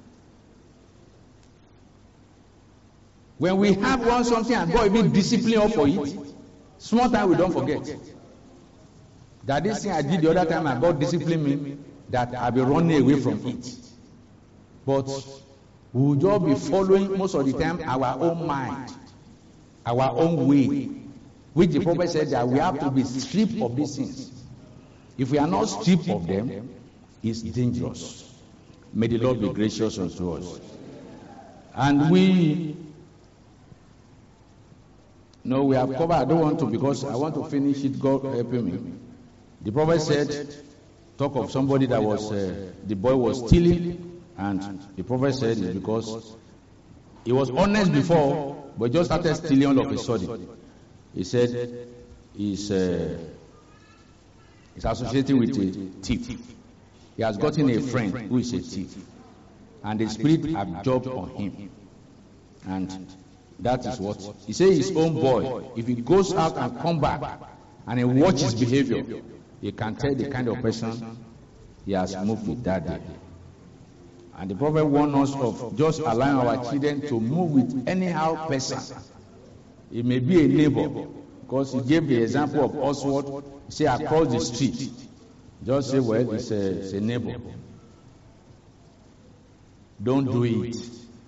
When we have one something and God even discipline us for it, small time we don't forget. That this thing I did the other time and God disciplined me, that I'll be running away from it. But we will just be following most of the time our own mind, our own way, which the prophet said that we have to be stripped of these things. If we are not stripped of them, it's dangerous. May the Lord be gracious unto us. And we, no, we have covered. I don't want to because I want to finish it. God helping me. The prophet said, talk of somebody that was, uh, the boy was stealing, and the prophet said it's because he was honest before, but just started stealing all of a sudden. He said he's, uh, he's associated with a thief. He has gotten a friend who is a thief, and the spirit absorbed on him. And that is what he says. His own boy, if he goes out and come back and he watches his behavior, he can tell the kind of person he has moved with that day. And the prophet warned us of just allowing our children to move with anyhow person. It may be a neighbor, because he gave the example of Oswald, say across the street. Just say, well, it's a, it's a neighbor. Don't do it.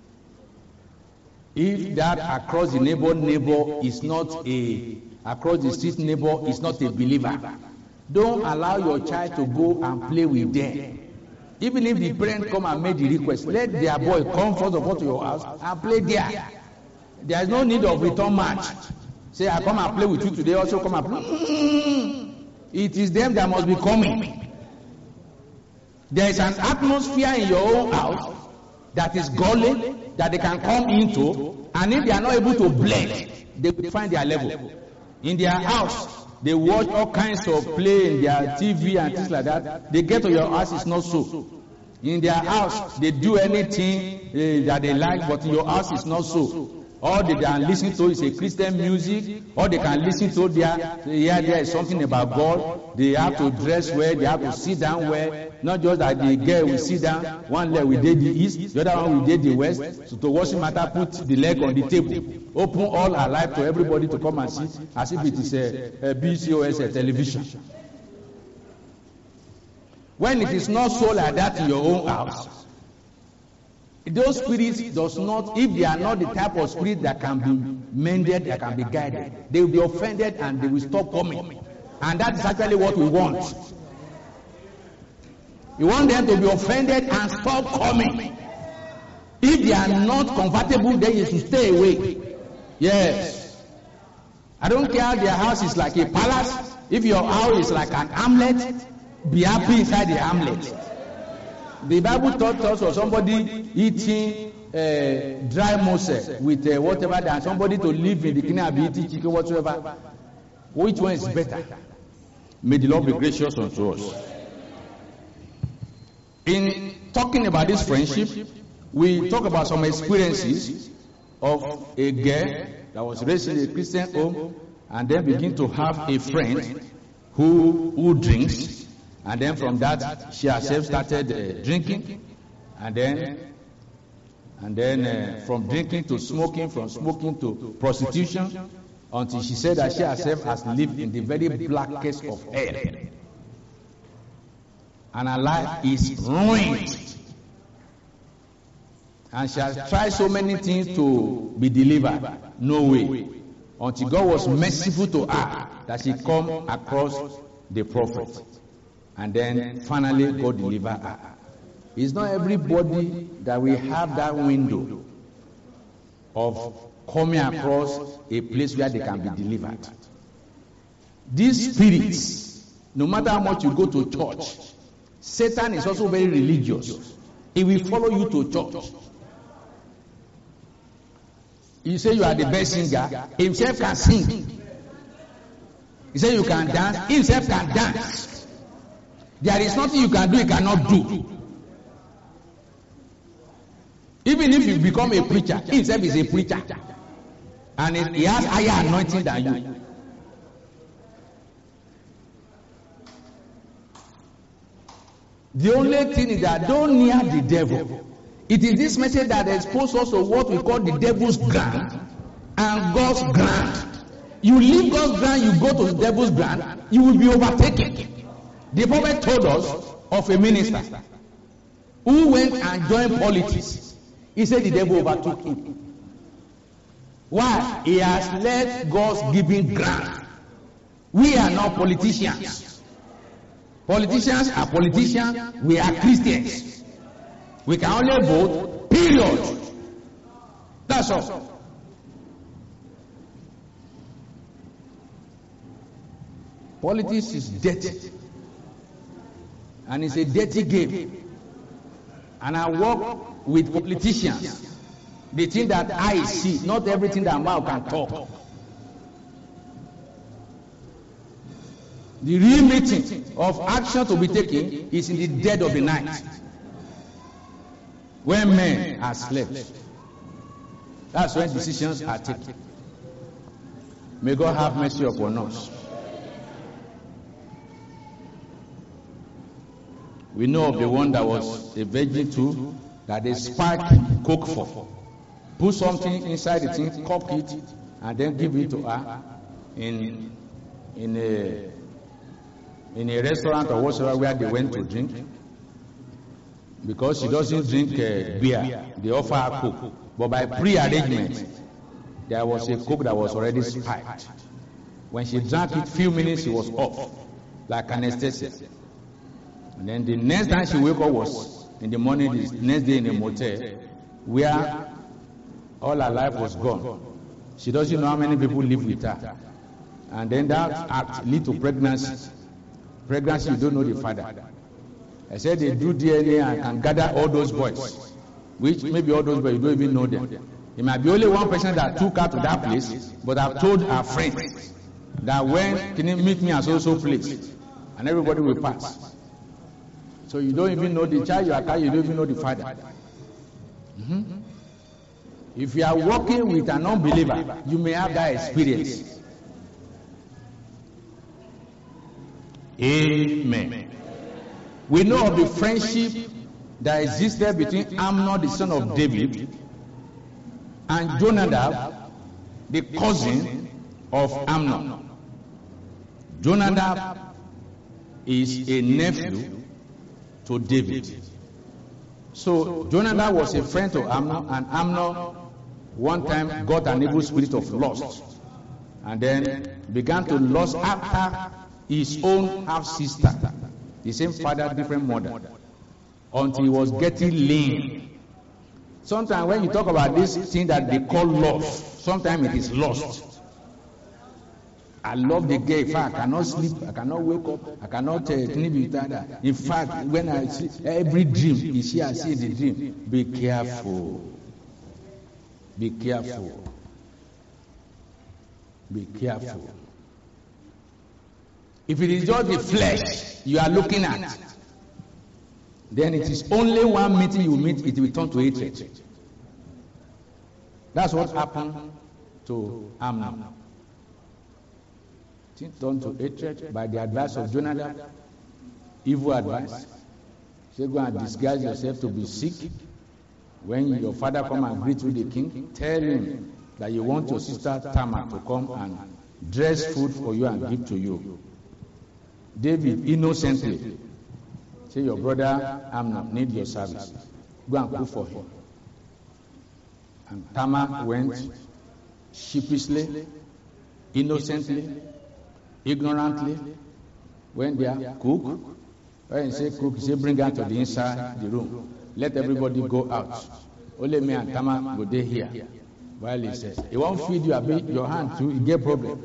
If that across the neighbor neighbor is not a, across the street neighbor is not a believer, don't allow your child to go and play with them. Even if the parent come and make the request, let their boy come first of all to your house and play there. There is no need of return match. Say, I come and play with you today, also come and play. It is them that must be coming. There is an atmosphere in your own house that is godly, that they can come into, and if they are not able to blend, they will find their level. In their house, they watch all kinds of play in their T V and things like that. They get to your house, it's not so. In their house, they do anything uh, that they like, but in your house, it's not so. All they can listen to is a Christian music. All they can listen to, there, yeah, there is something about God. They have to dress well. They have to sit down well. Not just that the girl will sit down. One leg will did the east, the other one will did the west. So to wash matter, put the leg on the table. Open all our life to everybody to come and see, as if it is a, a B C O S, a television. When it is not so like that in your own house, those spirits does not, if they are not the type of spirit that can be mended, that can be guided, they will be offended and they will stop coming. And that is actually what we want. We want them to be offended and stop coming. If they are not comfortable, then you should stay away. Yes. I don't care their house is like a palace. If your house is like an hamlet, be happy inside the hamlet. The Bible taught us of somebody eating uh, dry mose with uh, whatever, than somebody to live in the kingdom and be eating chicken whatsoever. Which one is better? May the Lord be gracious unto us. In talking about this friendship, we talk about some experiences of a girl that was raised in a Christian home and then begin to have a friend who who drinks. And then from that, she herself started uh, drinking, and then, and then uh, from drinking to smoking, from smoking to prostitution, until she said that she herself has lived in the very blackest of hell. And her life is ruined. And she has tried so many things to be delivered. No way. Until God was merciful to her that she come across the prophet. And then finally God delivered her. It's not everybody that will have that window of coming across a place where they can be delivered. These spirits, no matter how much you go to church, Satan is also very religious. He will follow you to church. You say you are the best singer, himself can sing. You say you can dance, himself can dance. There is nothing you can do, he cannot do. Even if you become a preacher, himself is a preacher. And he has higher anointing than you. The only thing is that don't near the devil. It is this message that exposes us to what we call the devil's ground and God's ground. You leave God's ground, you go to the devil's ground, you will be overtaken. The prophet told us of a minister who went and joined politics. He said the devil overtook him. Why? He has left God's giving ground. We are not politicians. Politicians are politicians. We are Christians. We can only vote, period. That's all. Politics is dirty. And it's a dirty game. And I work with politicians. The thing that I see, not everything that mouth can talk. The real meeting of action to be taken is in the dead of the night, when men are slept. That's when decisions are taken. May God have mercy upon us. We know of the one that was a virgin too, that they spiked coke for. Put something inside the thing, cock it, and then give it to her in in a in a restaurant or whatever where they went to drink. Because she doesn't drink uh, beer, they offer her coke. But by pre-arrangement, there was a coke that was already spiked. When she drank it, few minutes she was off, like anesthesia. And then the next time she woke up was in the morning, the next day in a motel, where all her life was gone. She doesn't know how many people live with her. And then that act lead to pregnancy. Pregnancy, you don't know the father. I said they do D N A and can gather all those boys, which maybe all those boys, you don't even know them. It might be only one person that took her to that place, but I've told her friends that when can you meet me at so-so place, and everybody will pass. So you don't even know the child you are carrying, you don't even know the father. Mm-hmm. If you are working with an unbeliever, you may have that experience. Amen. We know of the friendship that existed between Amnon, the son of David, and Jonadab, the cousin of Amnon. Jonadab is a nephew to David. So Jonadab was a friend to Amnon, and Amnon one time got an evil spirit of lust, and then began to lust after his own half-sister, the same father, different mother, until he was getting lean. Sometimes when you talk about this thing that they call love, sometimes it is lust. I love the girl. In fact, I cannot sleep. I cannot wake up. I cannot uh, sleep with her. In fact, when I see every dream, you see, I see the dream. Be careful. Be careful. Be careful. If it is just the flesh you are looking at, then it is only one meeting you meet, it will turn to hatred. That's what happened to Amnon. It turned to hatred by the advice of Jonadab, evil advice. Say, go and disguise yourself to be sick. When your father come and greet you, the king, tell him that you want your sister Tamar to come and dress food for you and give to you. David innocently say, your brother Amnon need your service. Go and cook for him. And Tamar went sheepishly, innocently, ignorantly, went there, cook. When you say cook, you say bring her to the inside the room. Let everybody go out. Only me and Tamar go there here. While he says, he won't feed you a bit, your hand too, you get problem.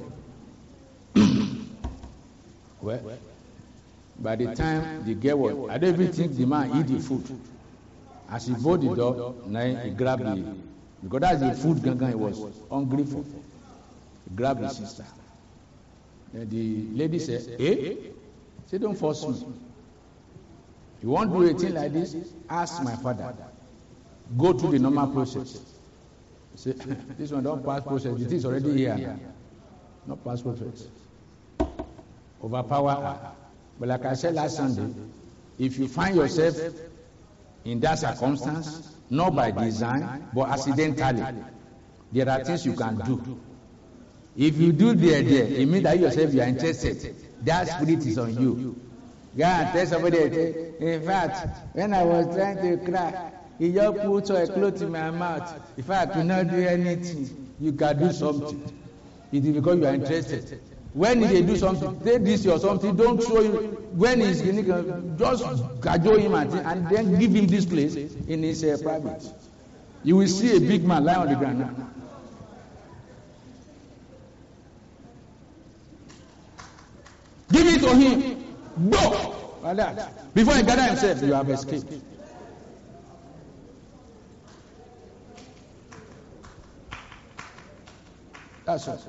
Well, by the time the girl was, I don't even think the man eat the food. As he bought the door, now he grabbed the, because that's the food Gangan he was hungry for. He grabbed his sister. Then the lady said, eh? Say, don't force me. You won't do a thing like this? Ask my father. Go through the normal process. Say, this one don't pass process. It is already here. Not pass process. Overpower her. But like I said last Sunday, if you find yourself in that circumstance, not by design, but accidentally, there are things you can do. If you do there, there, it means that yourself you are interested. That spirit is on you. Go and tell somebody, in fact, when I was trying to cry, he just put a cloth in my mouth. If I could not do anything, you can do something. It is because you are interested. When they do something, take this or something, don't show him. When he's just cajole him and then give him this place in his uh, private. You will see a big man lying on the ground now. Give it to him. Go! Like that. Before he gather himself, you have escaped. That's all.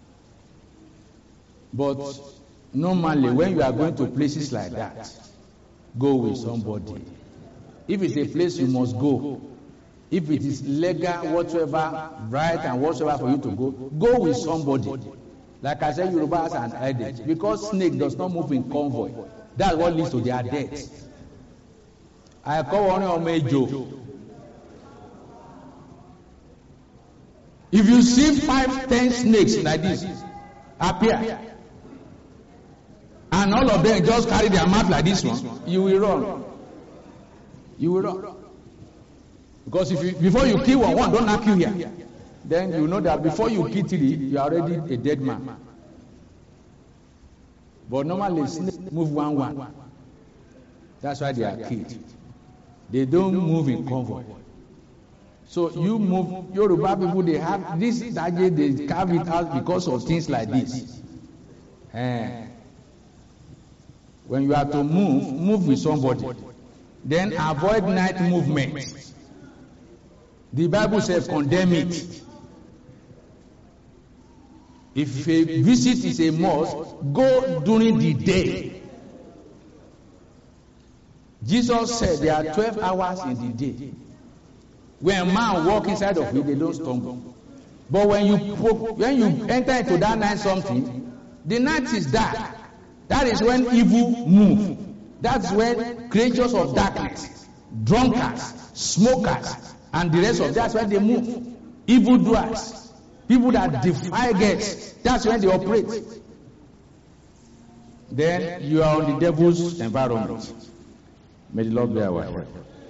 But normally, when you are going to places like that, go with somebody. If it's a place you must go, if it is legal, whatsoever, right and whatsoever for you to go, go with somebody. Like I said, Yoruba has an adage, because snake does not move in convoy. That's what leads to their death. I call one of Major. If you see five, ten snakes like this appear, and all of them just carry their mouth like this one, you will run. You will run. Because if you, before you kill one, one don't knock you here. Then you know that before you kill three, you are already a dead man. But normally snakes move one one. That's why they are killed. They don't move in convoy. So you move, Yoruba people, they have this target, they carve it out because of things like this. Eh. When you have to move, move with somebody. Then avoid night movement. The Bible says condemn it. If a visit is a must, go during the day. Jesus said there are twelve hours in the day. When a man walks inside of it, they don't stumble. But when you when you enter into that night something, the night is dark. That is when evil move. That's when creatures of darkness, drunkards, smokers, and the rest of that's when they move. Evildoers, people that defy God, that's when they operate. Then you are on the devil's environment. May the Lord be our help.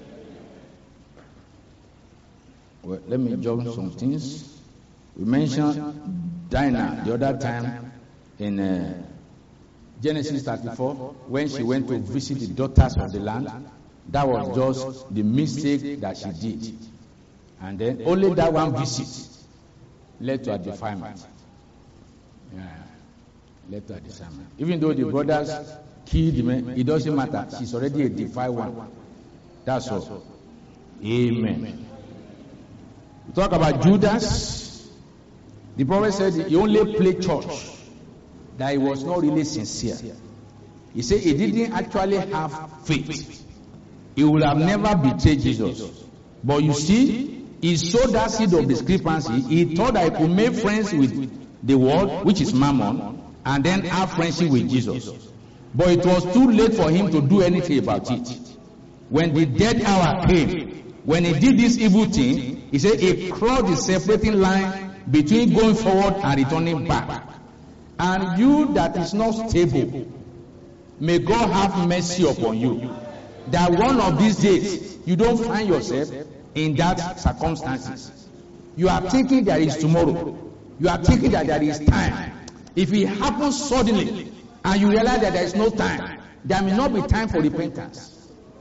Well, let me jump some things. We mentioned Dinah the other time in uh, Genesis thirty-four, when she went to visit the daughters of the land. That was just the mistake that she did. And then only that one visit led to a defilement. Yeah, led to a defilement. Even though the brothers killed him, it doesn't matter. She's already a defiled one. That's all. Amen. We talk about Judas. The prophet said he only played church, that he was not really sincere. He said he didn't actually have faith. He would have never betrayed Jesus. But you see, he sowed that seed of discrepancy. He thought that he could make friends with the world, which is Mammon, and then have friendship with Jesus. But it was too late for him to do anything about it. When the dead hour came, when he did this evil thing, he said he crossed the separating line between going forward and returning back. And you that is not stable, may God have mercy upon you, that one of these days you don't find yourself in that circumstances. You are thinking there is tomorrow. You are thinking that there is time. If it happens suddenly and you realize that there is no time, there may not be time for repentance.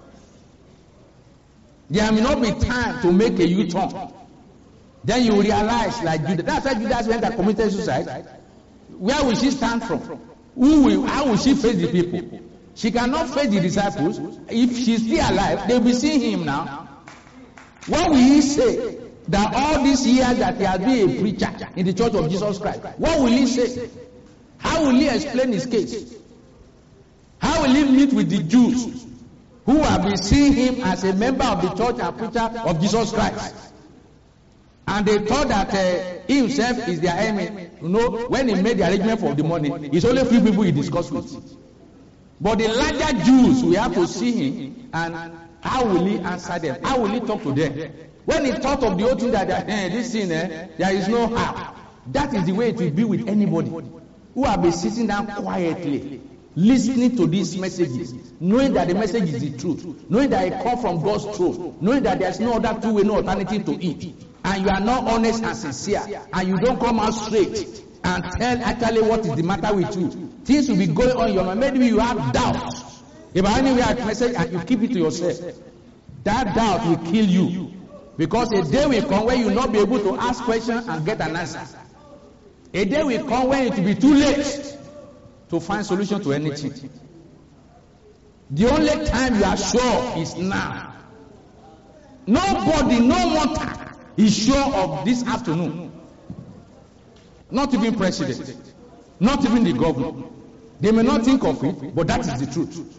There may not be time to make a U-turn. Then you realize, like Judas. That's why Judas went and committed suicide. Where will she stand from? Who will, how will she face the people? She cannot face the disciples. If she's still alive, they'll be seeing him now. What will he say? That all these years that he has been a preacher in the church of Jesus Christ, what will he say? How will he explain his case? How will he meet with the Jews who have been seeing him as a member of the church and preacher of Jesus Christ? And they thought that uh, he himself is their enemy. You know, when he made the arrangement for the money, it's only few people he discussed with. But the larger Jews, we have to see him, and how will he answer them? How will he talk to them? When he thought of the whole thing that eh, this thing, eh, there is no how. That is the way it will be with anybody who have been sitting down quietly, listening to these messages, knowing that the message is the truth, knowing that it comes from God's throne, knowing that there is no other two way, no alternative to it, and you are not honest and sincere, and you don't come out straight and tell actually what is the matter with you. Things will be going on in your mind. Maybe you have doubts about any way message and you keep it to yourself. That doubt will kill you, because a day will come when you will not be able to ask questions and get an answer. A day will come when it will be too late to find solution to anything. The only time you are sure is now. Nobody, no mortal is sure of this afternoon. Not even president, not even the governor. They may not think of it, but that is the truth.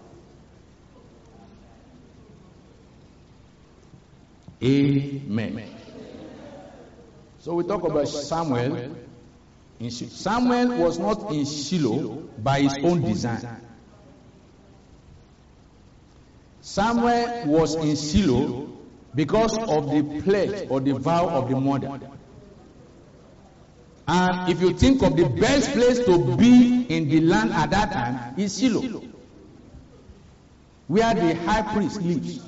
Amen. So we talk about Samuel. Samuel was not in Shiloh by his own design. Samuel was in Shiloh because of the pledge or the vow of the mother. And if you think of the best place to be in the land at that time, is Shiloh, where the high priest lives,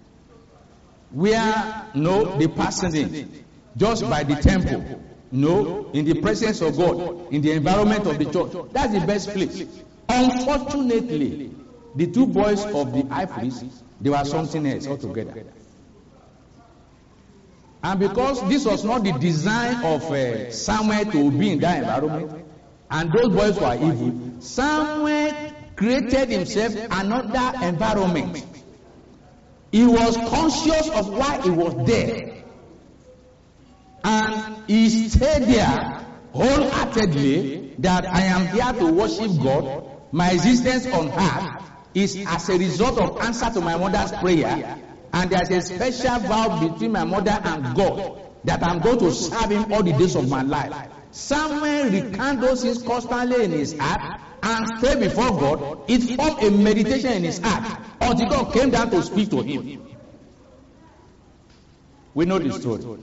where no the person in, just by the temple, no, in the presence of God, in the environment of the church. That's the best place. Unfortunately, the two boys of the high priest, they were something else altogether. And because this was not the design of uh, Samuel to be in that environment, and those boys were evil, Samuel created himself another environment. He was conscious of why he was there. And he stayed there wholeheartedly, that I am here to worship God. My existence on earth is as a result of answer to my mother's prayer. And there's a special vow between my mother and God that I'm going to serve him all the days of my life. Samuel recounted those things constantly in his heart and stayed before God. It formed a meditation in his heart until God came down to speak to him. We know the story.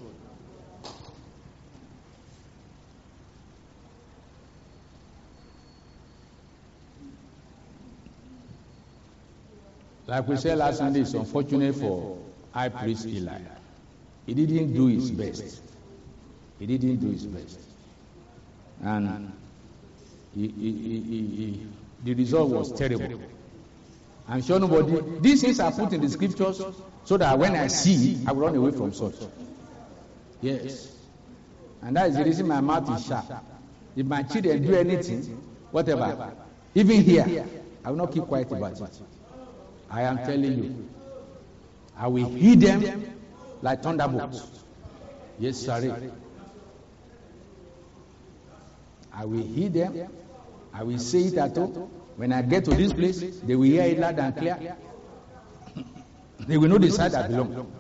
Like we said last Sunday, it's unfortunate for High Priest Eli. He didn't do his best. He didn't do his best. And he, he, he, he, the result was terrible. I'm sure nobody, these things are put in the scriptures so that when I see it, I will run away from such. Yes. And that is the reason my mouth is sharp. If my children do anything, whatever, even here, I will not keep quiet about it. I am telling you, I will hit them like thunderbolts. Yes, sir. I will hit them. I will say it at all. When I get to this place, they will hear it loud and clear. They will know the side I belong.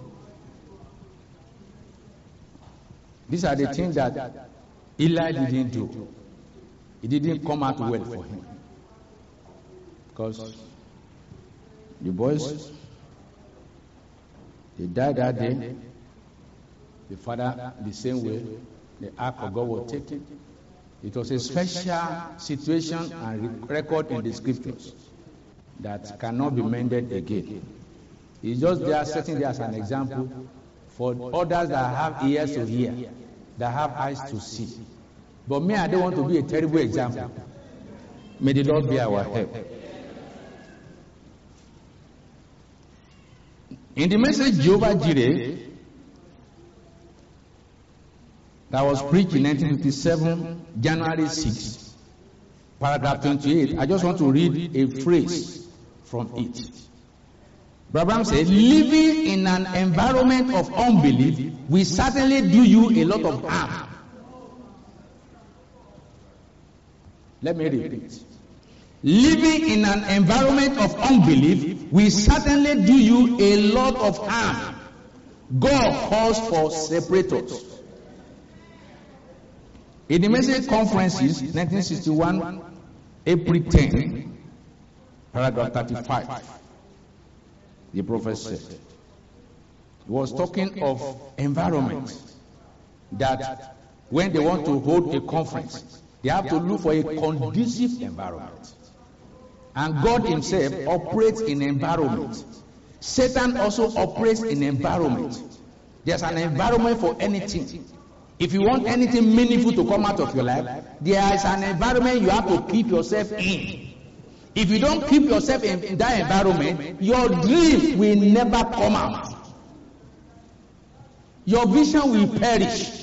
These are the things that Eli didn't do. It didn't come out well for him. Because the boys, they died that day. The father, the same way. the ark of God was taken. It was a special situation and record in the scriptures that cannot be mended again. It's just there, setting there as an example for others that have ears to hear, that have eyes to see. But me, I don't want to be a terrible example. May the Lord be our help. In the message Jehovah Jireh that was preached in nineteen fifty-seven, January sixth, paragraph twenty-eight, I just want to read a phrase from it. Abraham said, living in an environment of unbelief will certainly do you a lot of harm. Let me repeat. Living in an environment of unbelief will certainly do you a lot of harm. God calls for separators. In the message conferences, nineteen sixty-one, April tenth, paragraph thirty-five, the prophet said, he was talking of environment, that when they want to hold a conference, they have to look for a conducive environment. And God himself operates in environment. Satan also operates in environment. There's an environment for anything. If you want anything meaningful to come out of your life, there is an environment you have to keep yourself in. If you don't keep yourself in, in that environment, your dream will never come out. Your vision will perish.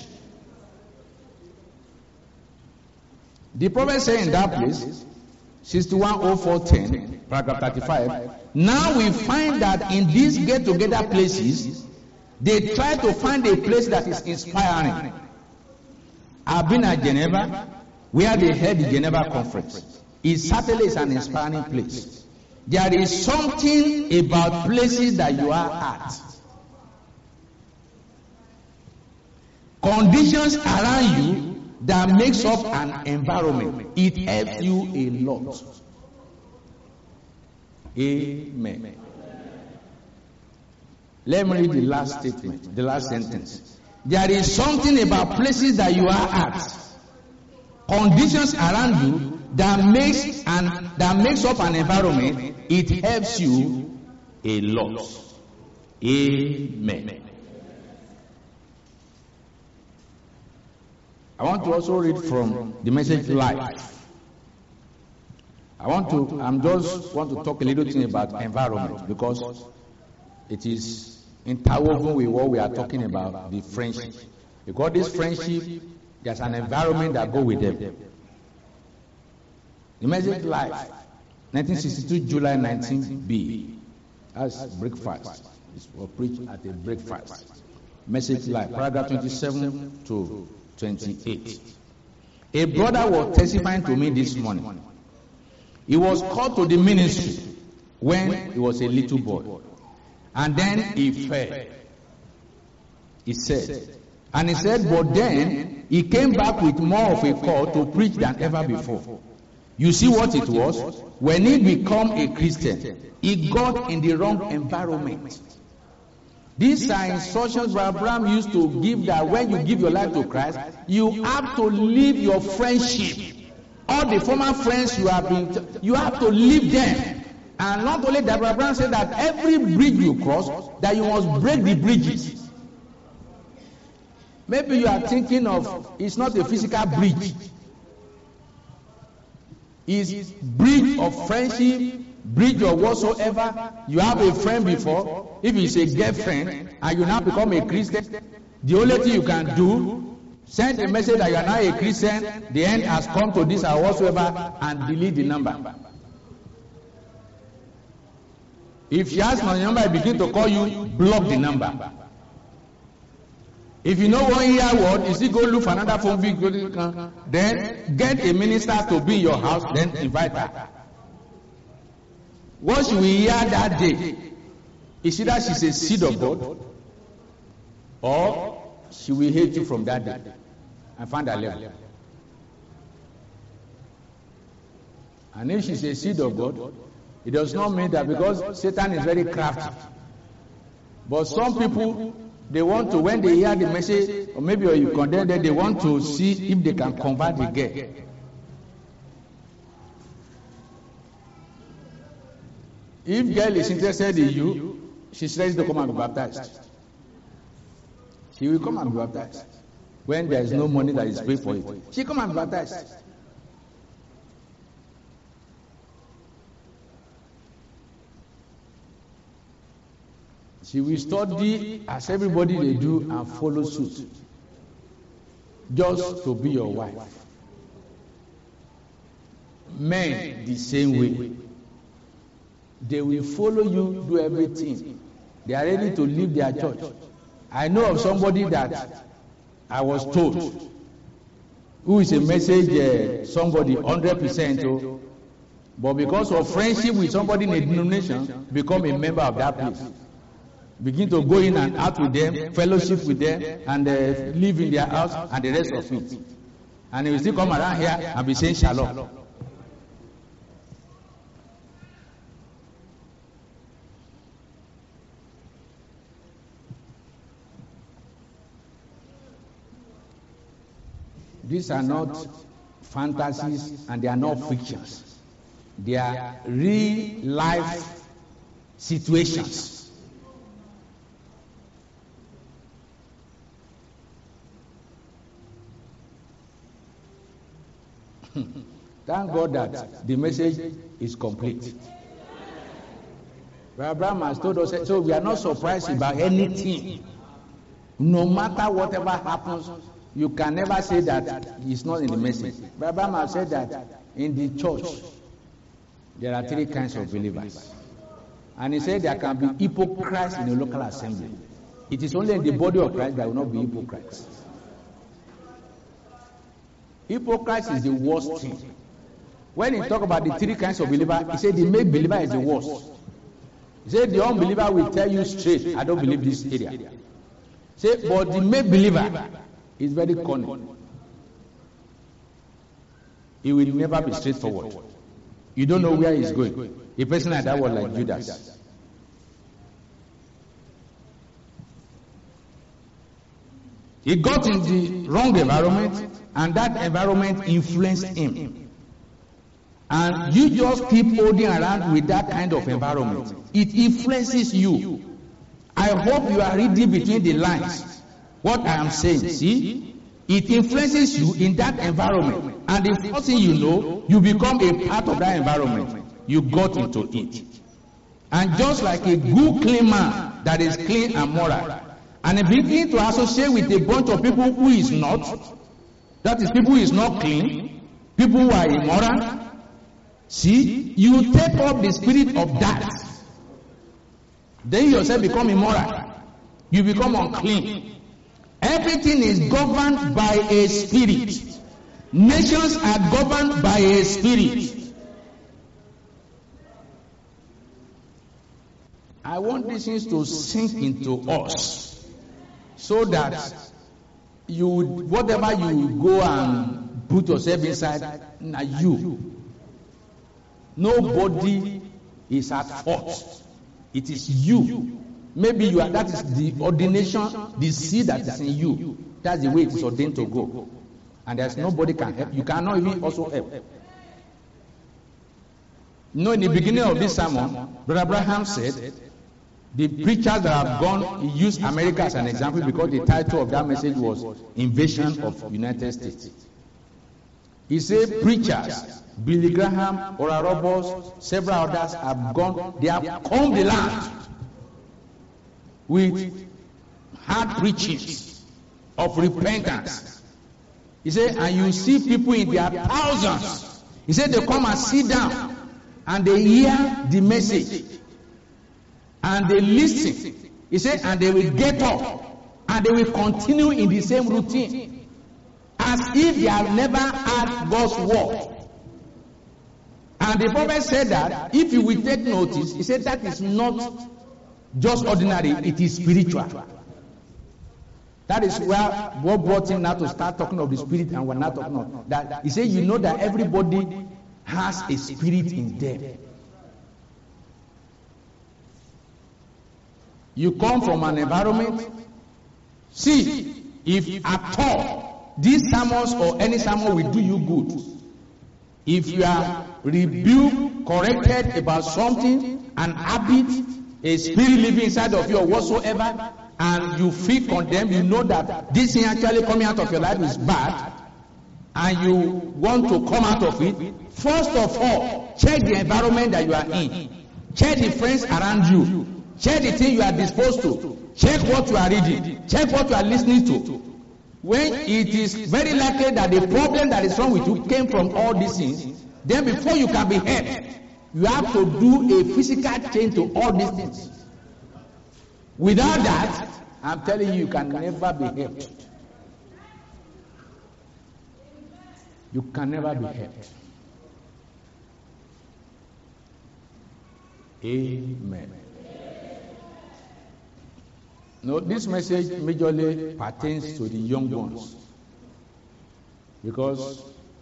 The prophet said in that place, sixty-one oh four ten, paragraph thirty-five, now we find that in these get-together places, they try to find a place that is inspiring. I've been at Geneva, where they held the Geneva conference. It certainly is an inspiring place. There is something about places that you are at. Conditions around you that makes up an environment. It helps you a lot. Amen. Let me read the last statement, the last sentence. There is something about places that you are at, conditions around you that makes and that makes up an environment. It helps you a lot. Amen. I want to also read from the message Life. I want to, I'm just want to talk a little thing about environment because it is interwoven with what we are talking about, the friendship. Because this friendship, there's an environment that go with them. The message Life, nineteen sixty-two, July nineteenth B. That's breakfast. It was preached at a breakfast. Message Life, paragraph twenty-seven to twenty-eight. A brother was testifying to me this morning. He was called to the ministry when he was a little boy. And then he fell. He said. And he said, but then he came back with more of a call to preach than ever before. You see what it was? When he became a Christian, he got in the wrong environment. These are instructions that Abraham used to give, that when you give your life to Christ, you have to leave your friendship. All the former friends you have been, you have to leave them. And not only that, Abraham said that every bridge you cross, that you must break the bridges. Maybe you are thinking of, it's not a physical bridge. It's bridge of friendship, bridge of whatsoever. You have a friend before, if it's a girlfriend, and you now become a Christian, the only thing you can do, send a message that you are now a Christian, the end has come to this or whatsoever, and delete the number. If she has my number, I begin to call you, block the number. If you know one year word, you see go look for another phone, then get a minister to be in your house, then invite her. What she will hear that day is either she's a seed of God, or she will hate you from that day and find her level. And if she's a seed of God, it does not mean that, because Satan is very crafty. But some people, They want to, when they hear the message, or maybe or you condemn them, they want to see if they can convert the girl. If girl is interested in you, she's ready to come and be baptized. She will come and be baptized. When there is no money that is paid for it, she come and be baptized. She will study as everybody they do and follow suit, just to be your wife. Men the same way. They will follow you, do everything. They are ready to leave their church. I know of somebody that I was told, who is a message uh, somebody one hundred percent, oh, but because of friendship with somebody in a denomination, become a member of that place. Begin to go in and out with them, fellowship with them, and uh, live in their house and the rest of it. And he will still come around here and be saying shalom. These are not fantasies and they are not fictions. They are real life situations. Thank God that the message is complete. Abraham has told us, so we are not surprised about anything. No matter whatever happens, you can never say that it's not in the message. Abraham has said that in the church, there are three kinds of believers. And he said there can be hypocrites in the local assembly. It is only in the body of Christ that will not be hypocrites. Hypocrites is the worst thing. When he talk about the three kinds of believers, he said the make believer is the worst. He said the unbeliever will tell you straight, I don't believe this area. He said, but the make believer is very cunning. He will never be straightforward. You don't know where he's going. A person like that was like Judas. He got in the wrong environment, and that environment influenced him. And you just keep holding around with that kind of environment. It influences you. I hope you are reading between the lines what I am saying. See? It influences you in that environment. And the first thing you know, you become a part of that environment. You got into it. And just like a good clean man that is clean and moral, and if you begin to associate with a bunch of people who is not, that is people who is not clean, people who are immoral, see, you take up the spirit of that. Then you yourself become immoral. You become unclean. Everything is governed by a spirit. Nations are governed by a spirit. I want these things to sink into us, so that you, whatever you go and put yourself inside, now you. Nobody is at fault. It is you. Maybe you are, that is the ordination, the seed that is in you. That's the way it is ordained to go. And there's nobody can help. You cannot even also help. You know, in the beginning of this sermon, Brother Abraham said, the preachers that have gone, he used America as an example because the title of that message was Invasion of United States. He said preachers, Billy Graham, Oral Roberts, several others have gone, they have combed the land with hard preachings of repentance. He said, and you see people in their thousands. He said they come and sit down and they hear the message and they listen. He said, and they will get up and they will continue in the same routine as if they have never heard God's word. And the prophet said that if you will take notice, he said that is not just ordinary, it is spiritual. That is where what brought him now to start talking of the spirit, and we're not talking of that. He said, you know that everybody has a spirit in them. You come from an environment, See, if at all these sermons or any sermon will do you good, if you are rebuked, corrected about something, an habit, a spirit living inside of you or whatsoever, and you feel condemned, you know that this thing actually coming out of your life is bad, and you want to come out of it, first of all, check the environment that you are in. Check the friends around you. Check the thing you are disposed to. Check what you are reading. Check what you are listening to. When it is very likely that the problem that is wrong with you came from all these things, then before you can be helped, you have to do a physical change to all these things. Without that, I'm telling you, you can never be helped. You can never be helped. Amen. No, this message majorly pertains to the young ones because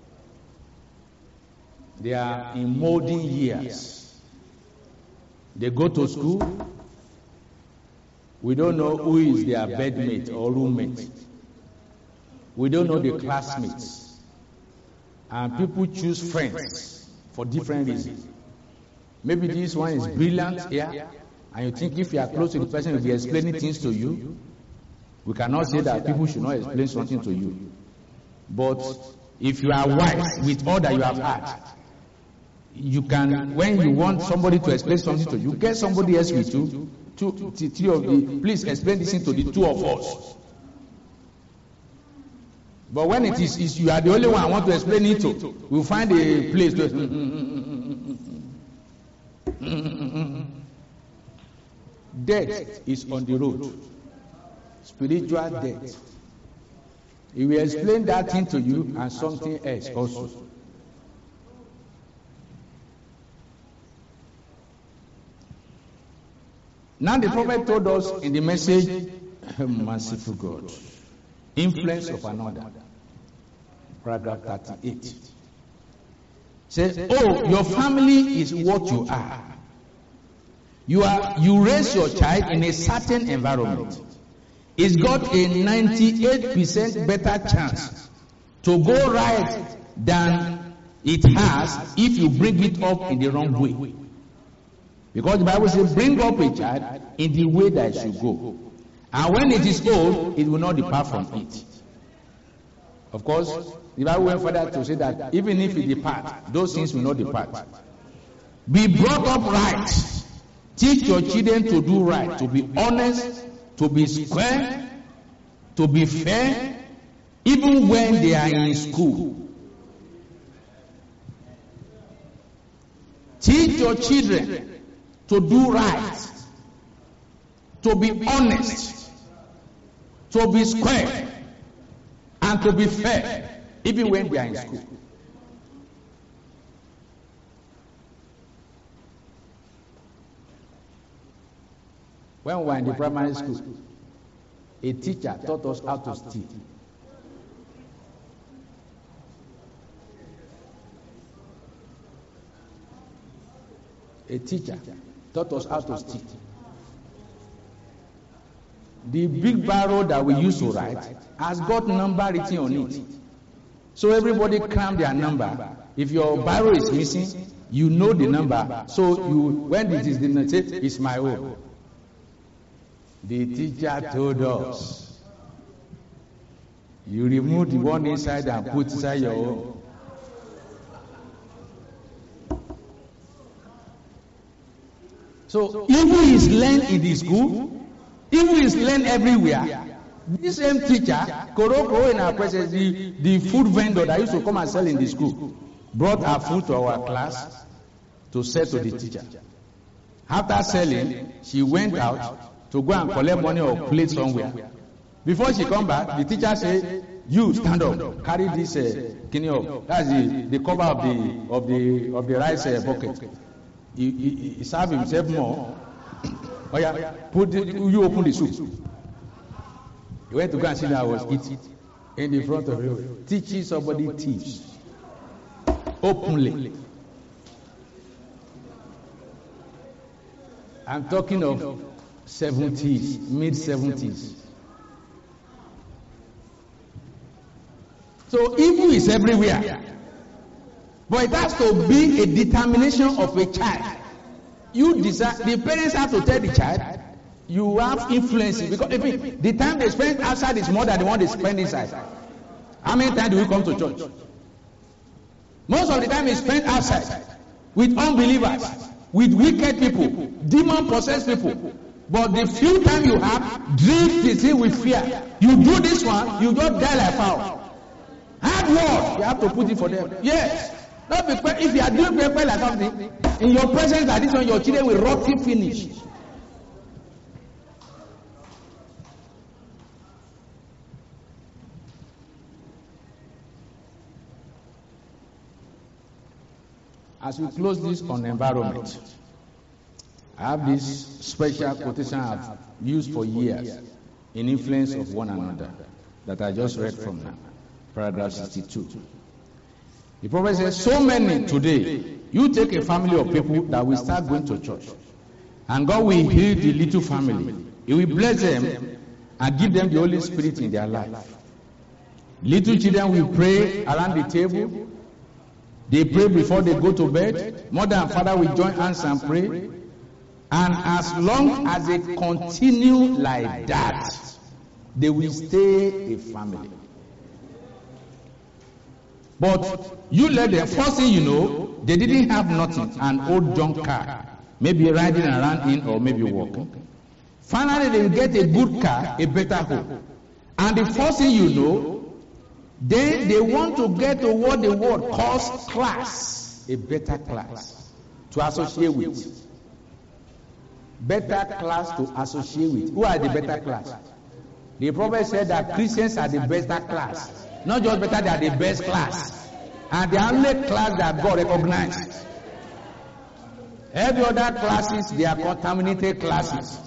they are in molding years. They go to school. We don't know who is their bedmate or roommate. We don't know the classmates. And people choose friends for different reasons. Maybe this one is brilliant here, and you think if you are close to the person, he will be explaining things to you. We cannot say that people should not explain something to you. But if you are wise with all that you have had, you can, when you want somebody to explain something to you, get somebody else with you. Two, two, three of the, please explain this thing to the two of us. But when it is, is you are the only one I want to explain it to, we'll find a place to. Death is on the road. Spiritual death. He will explain that thing to you and something else also. Now the prophet told us in the message, merciful God, influence of another. Paragraph thirty-eight. Says, oh, your family is what you are. You are you raise your child in a certain environment. It's got a ninety-eight percent better chance to go right than it has if you bring it up in the wrong way. Because the Bible says, bring up a child in the way that it should go. And when it is old, it will not depart from it. Of course, the Bible went further to say that even if it depart, those things will not depart. Be brought up right. Teach your children to do right, to be honest, to be square, to be fair, even when they are in school. Teach your children to do right, to be honest, to be square, and to be fair, even when they are in school. When we were in the primary school, a teacher taught us how to steal. A teacher taught us how to steal. The big barrel that we used to write has got number written on it. So everybody cram their number. If your barrel is missing, you know the number. So you, when it is denoted, it's my own. The teacher told us, you remove the one inside and put inside your own. So evil is learned in the school, evil is learned everywhere. This same teacher, Koroko in our presence, the, the food vendor that used to come and sell in the school, brought her food to our class to sell to the teacher. After selling, she went out to go and collect money or plate somewhere. Before she come back, the teacher said, "You stand up, carry this uh, kidney up. That's the, the cover of the of the of the rice uh, bucket." He, he, he served himself more. Oh yeah, put the, you open the soup. He went to go and see that I was eating in the front of him, teaching somebody thieves openly. I'm talking of seventies, mid seventies. So evil is everywhere. But it has to be a determination of a child. You decide, the parents have to tell the child, you have influence. Because if the time they spend outside is more than the one they spend inside. How many times do we come to church? Most of the time is spent outside with unbelievers, with wicked people, demon-possessed people. But the few time you have, drift the thing with fear. You do this one, you just die like fowl. Hard work, you have to put it for them. Yes. Not because if you are doing paper like something, in your presence like this one, your children will rot finish. As we close this on environment, I have this special quotation I've used for years in influence of one another that I just read from now, paragraph sixty-two. The prophet says, so many today, you take a family of people that will start going to church, and God will heal the little family. He will bless them and give them the Holy Spirit in their life. Little children will pray around the table. They pray before they go to bed. Mother and father will join hands and pray. And as long as they continue like that, they will stay a family. But you let them, first thing you know, they didn't have nothing, an old junk car, maybe riding around in or maybe walking. Finally, they will get a good car, a better home. And the first thing you know, then they want to get to what the word calls class, a better class to associate with. Better class to associate with. Who are the better class? The prophet said that Christians are the better class. Not just better, they are the best class. And the only class that God recognized. Every other classes, they are contaminated classes.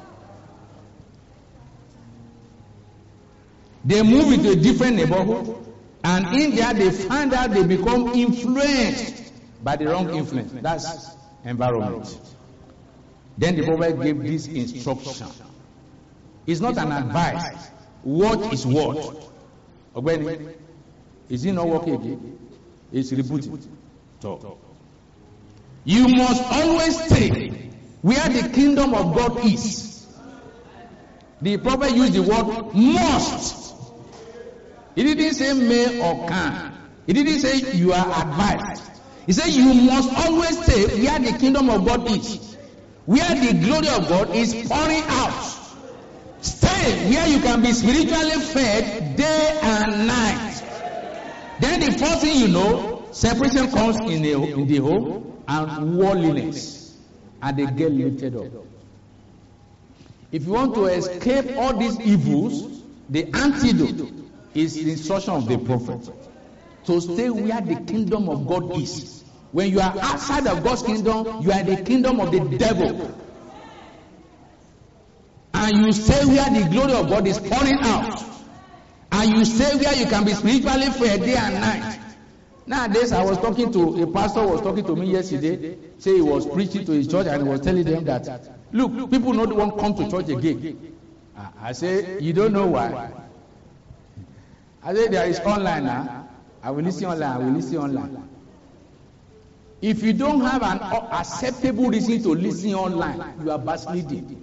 They move into a different neighborhood, and in there they find out they become influenced by the wrong influence. That's environment. Then the prophet gave this instruction. It's not an advice. What is what? Ogweni, is it not working again? It's rebooting. So, you must always stay where the kingdom of God is. The prophet used the word must. He didn't say may or can. He didn't say you are advised. He said you must always stay where the kingdom of God is. Where the glory of God is pouring out. Stay where you can be spiritually fed day and night. Then the first thing you know, separation comes in the, in the home and worldliness. And they get lifted up. If you want to escape all these evils, the antidote is the instruction of the prophet. To stay where the kingdom of God is. When you are outside of God's kingdom, you are in the kingdom of the devil. And you stay where the glory of God is pouring out. And you stay where you can be spiritually fed day and night. Nowadays, I was talking to, a pastor was talking to me yesterday, say he was preaching to his church and he was telling them that, look, people don't want to come to church again. I say, you don't know why. I say, there is online now. I will listen online, I will listen online. If you don't have an acceptable reason to listen online, you are backsliding.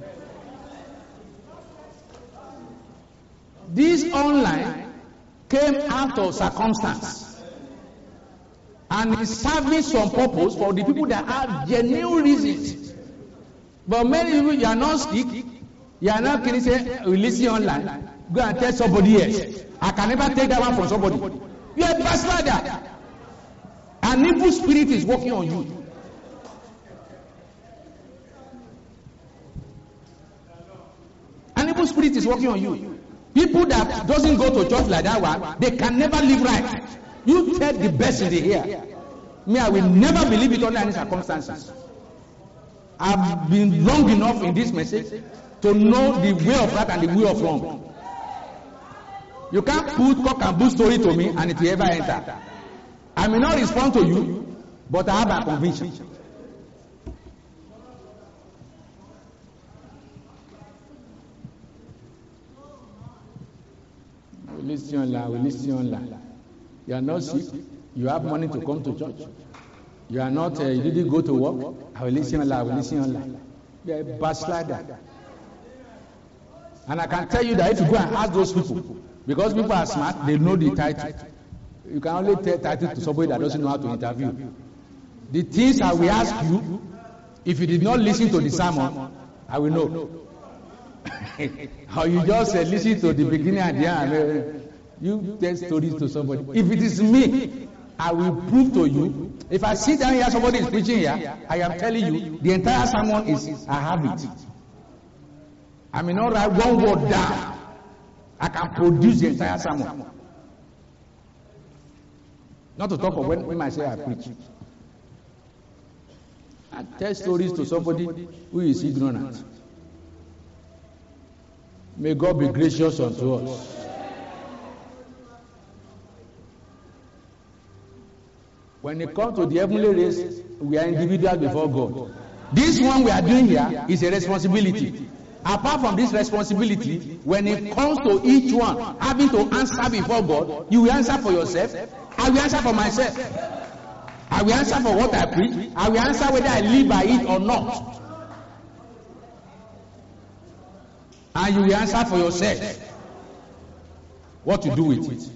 This online came out of circumstance and is serving some purpose for the people that have genuine reasons. But many people, you are not sick, you are not kidding, say, we listen online, go and tell somebody else. I can never take that one from somebody. You are a backslider. An evil spirit is working on you. An evil spirit is working on you. People that doesn't go to church like that one, they can never live right. You tell the best in the air. Me, I will never believe it under any circumstances. I've been long enough in this message to know the way of right and the way of wrong. You can't put cock and bull story to me and it will ever enter. I may not respond to you, but I have a conviction. We listen online, we listen online. You are not sick. You have money to come to church. You are not, uh, you didn't go to work. I will listen online. I will listen online. You are a backslider. And I can tell you that if you go and ask those people, because people are smart, they know the title. You can only tell title to somebody that doesn't know how to interview. The things I will ask you, if you did not listen to the sermon, I will know. Or you just uh, listen to the beginning and the end. Uh, you tell stories to somebody. If it is me, I will prove to you. If I sit down here, somebody is preaching here, I am telling you, the entire sermon is, I have it. I may not write one word down. I can produce the entire sermon. Not to talk of when, when I say I preach. I tell stories to somebody who is ignorant. May God be gracious unto us. When it comes to the heavenly race, we are individuals before God. This one we are doing here is a responsibility. Apart from this responsibility, when it comes to each one having to answer before God, you will answer for yourself. I will answer for myself. I will answer for what I preach. I will answer whether I live by it or not. And you will answer for yourself what to do with it.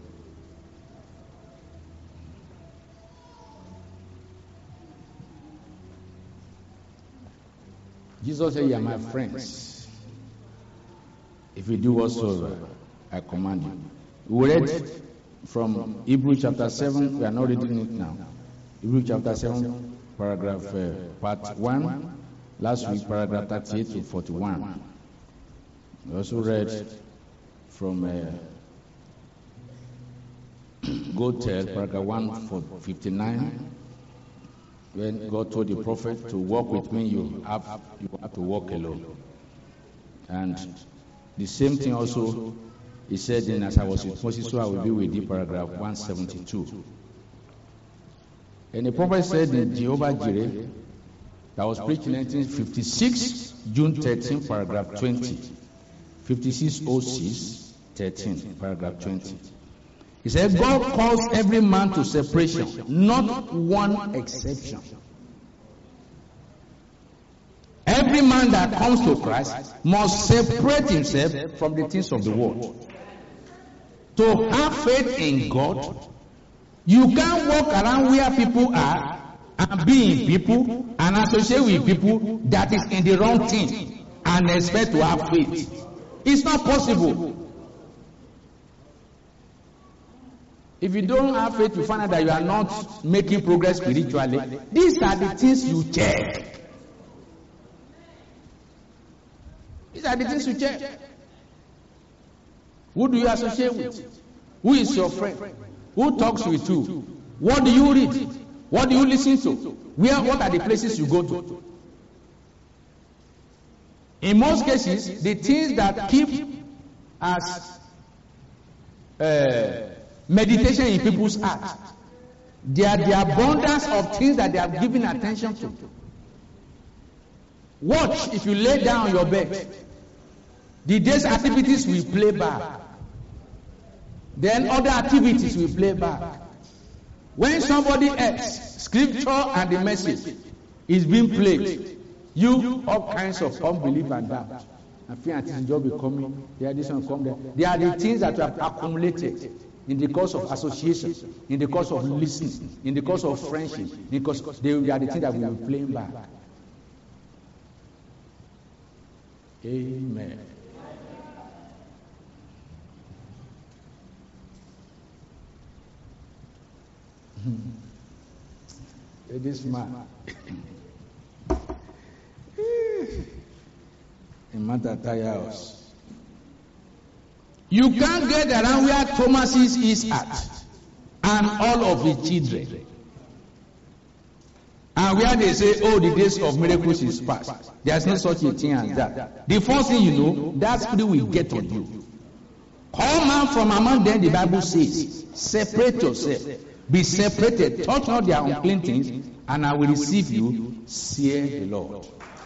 Jesus said, "You are my friends if you do whatsoever I command you." We read from Hebrews chapter seven. We are not reading it now. Hebrews chapter seven, paragraph uh, part one. Last week, paragraph thirty-eight to forty-one. We also read from uh, Go Tell, paragraph one for fifty-nine. When God told the prophet to walk with me, you have, you have to walk alone. And the same thing also he said in As I was with Moses, so I will be with thee, paragraph one seventy-two. And the prophet said in Jehovah Jireh, that was preached in nineteen fifty-six, June thirteenth, paragraph twenty. fifty-six oh six, thirteen, paragraph twenty. He said, God calls every man to separation, not one exception. Every man that comes to Christ must separate himself from the things of the world. To have faith in God, you can't walk around where people are and be in people and associate with people that is in the wrong thing and expect to have faith. It's not possible. If you don't have faith, you find out that you are not making progress spiritually. These are the things you check. These are the things you check. Who do you associate with? Who is your friend? Who talks with you? What do you read? What do you listen to? Where? What are the places you go to? In most cases, the things that keep us uh, meditation in people's hearts, they are the abundance of things that they have given attention to. Watch, if you lay down on your bed, the day's activities will play back. Then other activities will play back. When somebody else, scripture and the message is being played, you, all kinds of unbelief and doubt. I feel until job will come, there this one come there. They are the things that you have accumulated in the course of association, in the course of listening, in the course of friendship, because they are the things that we will be playing back. Amen. This man, in Matataya, you can't get around where Thomas is at, and all of his children, and where they say, "Oh, the days of miracles is past." There's no such a thing as that. The first thing you know, that spirit will get on you. Come out from among them, the Bible says, separate yourself. Be separated, touch not their unclean things, and I will receive you, saith the Lord.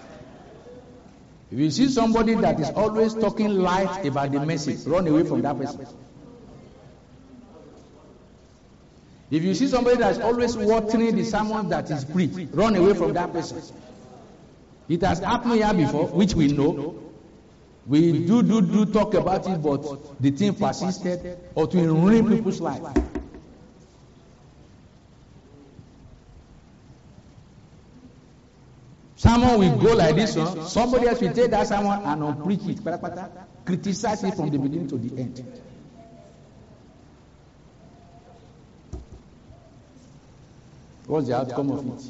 If you see somebody that is always talking light about the message, run away from that person. If you see somebody that's always watering the sermon that is preached, run away from that person. It has happened here before, which we know. We do, do, do talk about it, but the thing persisted or to ruin people's life. Someone will go like this one, somebody else will take that sermon and unpreach it, criticize it from the beginning to the end. What's the outcome of it?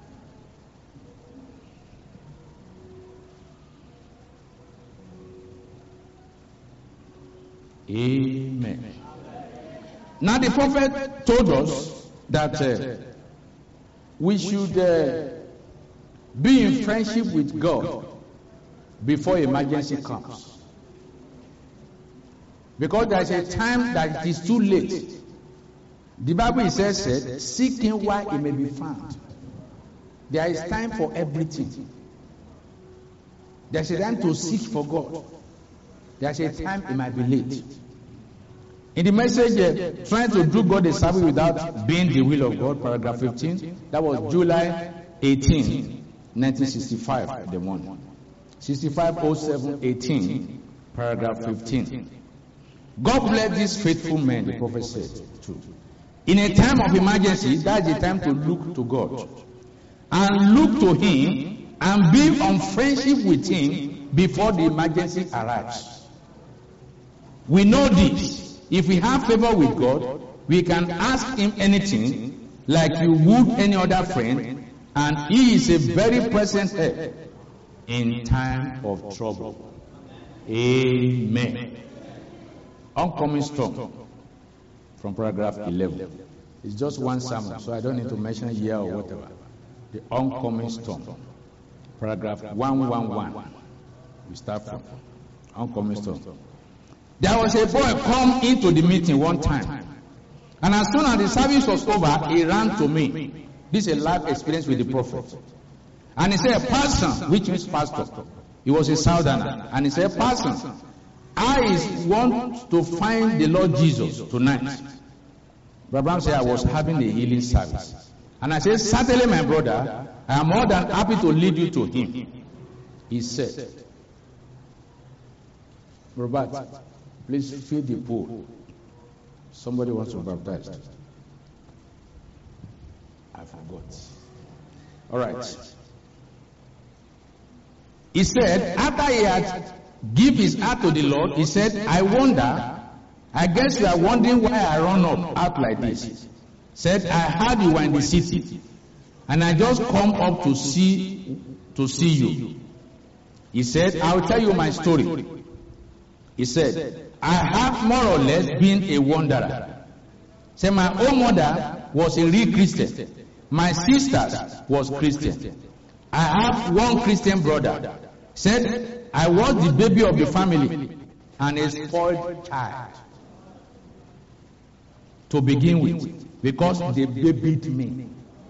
Amen. Now the prophet told us that uh, we should uh, be in friendship with God before emergency comes. Because there is a time that it is too late. The Bible says, said, seek him while he may be found. There is time for everything. There is a time to seek for God. There is a time it might be late. In the message, uh, trying to do God a service without being the will of God, paragraph fifteen, that was July eighteenth, nineteen sixty-five, the one. sixty-five oh seven eighteen, paragraph fifteen. God bless these faithful men, the prophet said, too. In a time of emergency, that's the time to look to God. And look to him and be on friendship with him before the emergency arrives. We know this. If we have favor with God, we can ask him anything like you would any other friend, and he is a very present help in time of trouble. Amen. Oncoming storm from paragraph eleven. It's just one sermon, so I don't need to mention year or whatever. The oncoming storm. Paragraph one eleven. We start from oncoming storm. There was a boy come into the meeting one time, and as soon as the service was over, he ran to me. This is a life experience with the prophet. And he said, "Pastor," which means pastor. He was a southerner, and he said, "Pastor, I want to find the Lord Jesus tonight." Abraham said, "I was having a healing service." And I said, "Certainly, my brother, I am more than happy to lead you to him." He said, "Robert, please fill the pool. Somebody wants to baptize." I forgot. All right. He said, after he had given his heart to the Lord, he said, "I wonder, I guess you are wondering why I run up out like this." Said, "I heard you were in the city, and I just come up to see to see you." He said, "I will tell you my story." He said, "I have more or less been a wanderer." Said, "My own mother was a real Christian. My sisters was Christian. I have one Christian brother." Said, "I was the baby of the family and a spoiled child to begin with, because they babied me.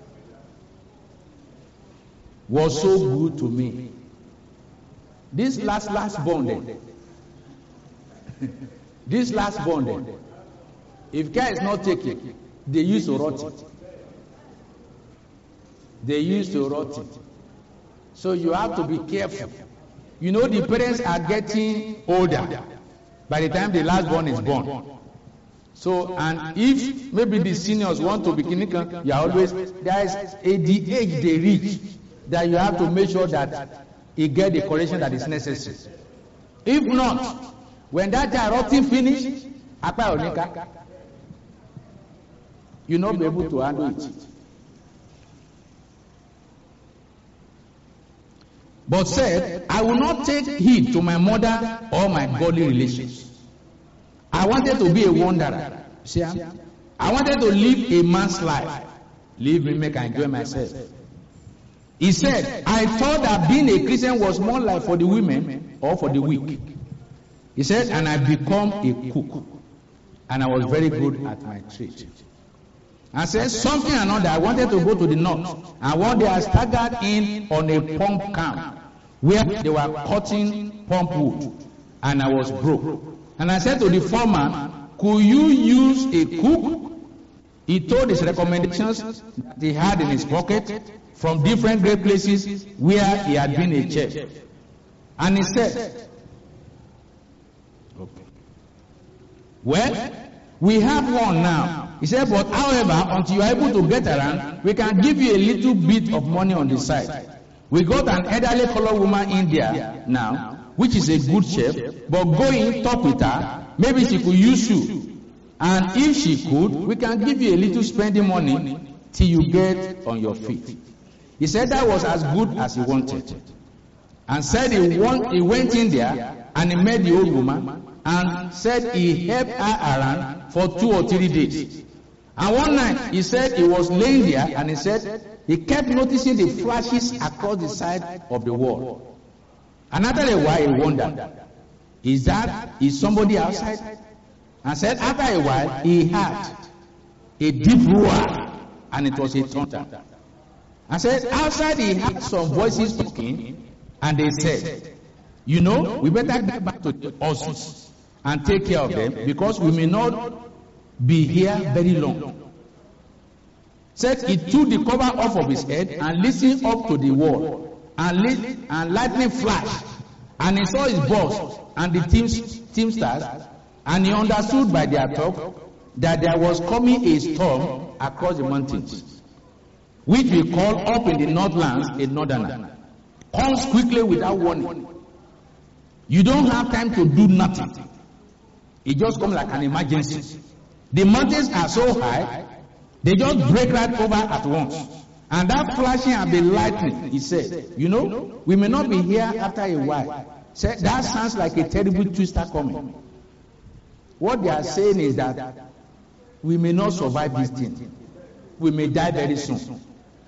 Was so good to me." This last last born then. This last born then. If care is not taken, they used to rot it. They used to rot it. So you have to be careful. You know the parents are getting older by the time the last born is born. So, and if maybe the seniors want to be clinical, you are always, there is a the age they reach that you have to make sure that you get the correction that is necessary. If not, when that child rotting finish, you not be able to handle it. But said, "I will not take heed to my mother or my godly relations. I wanted to be a wanderer. See, I wanted to live a man's life. Leave me, make I enjoy myself." He said, "I thought that being a Christian was more like for the women or for the weak." He said, "And I become a cook, and I was very good at my trade." I said, "Something another, I wanted to go to the north, and one day I staggered in on a pump camp where they were cutting pump wood, and I was broke. And I said to the foreman, 'Could you use a cook He told his recommendations that he had in his pocket from different great places where he had been a chef. And he said, okay, well, we have one now. He said, but however, until you are able to get around, we can give you a little bit of money on the side. We got an elderly colored woman in there now, which is a good chef, but go in, talk with her. Maybe she could use you. And if she could, we can give you a little spending money till you get on your feet. He said that was as good as he wanted. And said he, want, he went in there and he met the old woman and said he helped her around for two or three days. And one night he said he was laying there and he said he kept noticing the flashes across the side of the wall. And after a while he wondered, is that is somebody outside? And said after a while he heard a deep roar and it was a thunder. And said outside he heard some voices talking and they said, you know, we better get back to the horses and take care of them because we may not be here very long. Said he took the cover off of his head and listened up to the wall and, li- and lightning flashed and he saw his boss and the team, teamsters and he understood by their talk that there was coming a storm across the mountains, which we call up in the northlands a northerner. Comes quickly without warning. You don't have time to do nothing. It just comes like an emergency. The mountains are so high, they just break right over at once. And that flashing and the lightning, he said, you know, we may not be here after a while. Said, that sounds like a terrible twister coming. What they are saying is that we may not survive this thing. We may die very soon.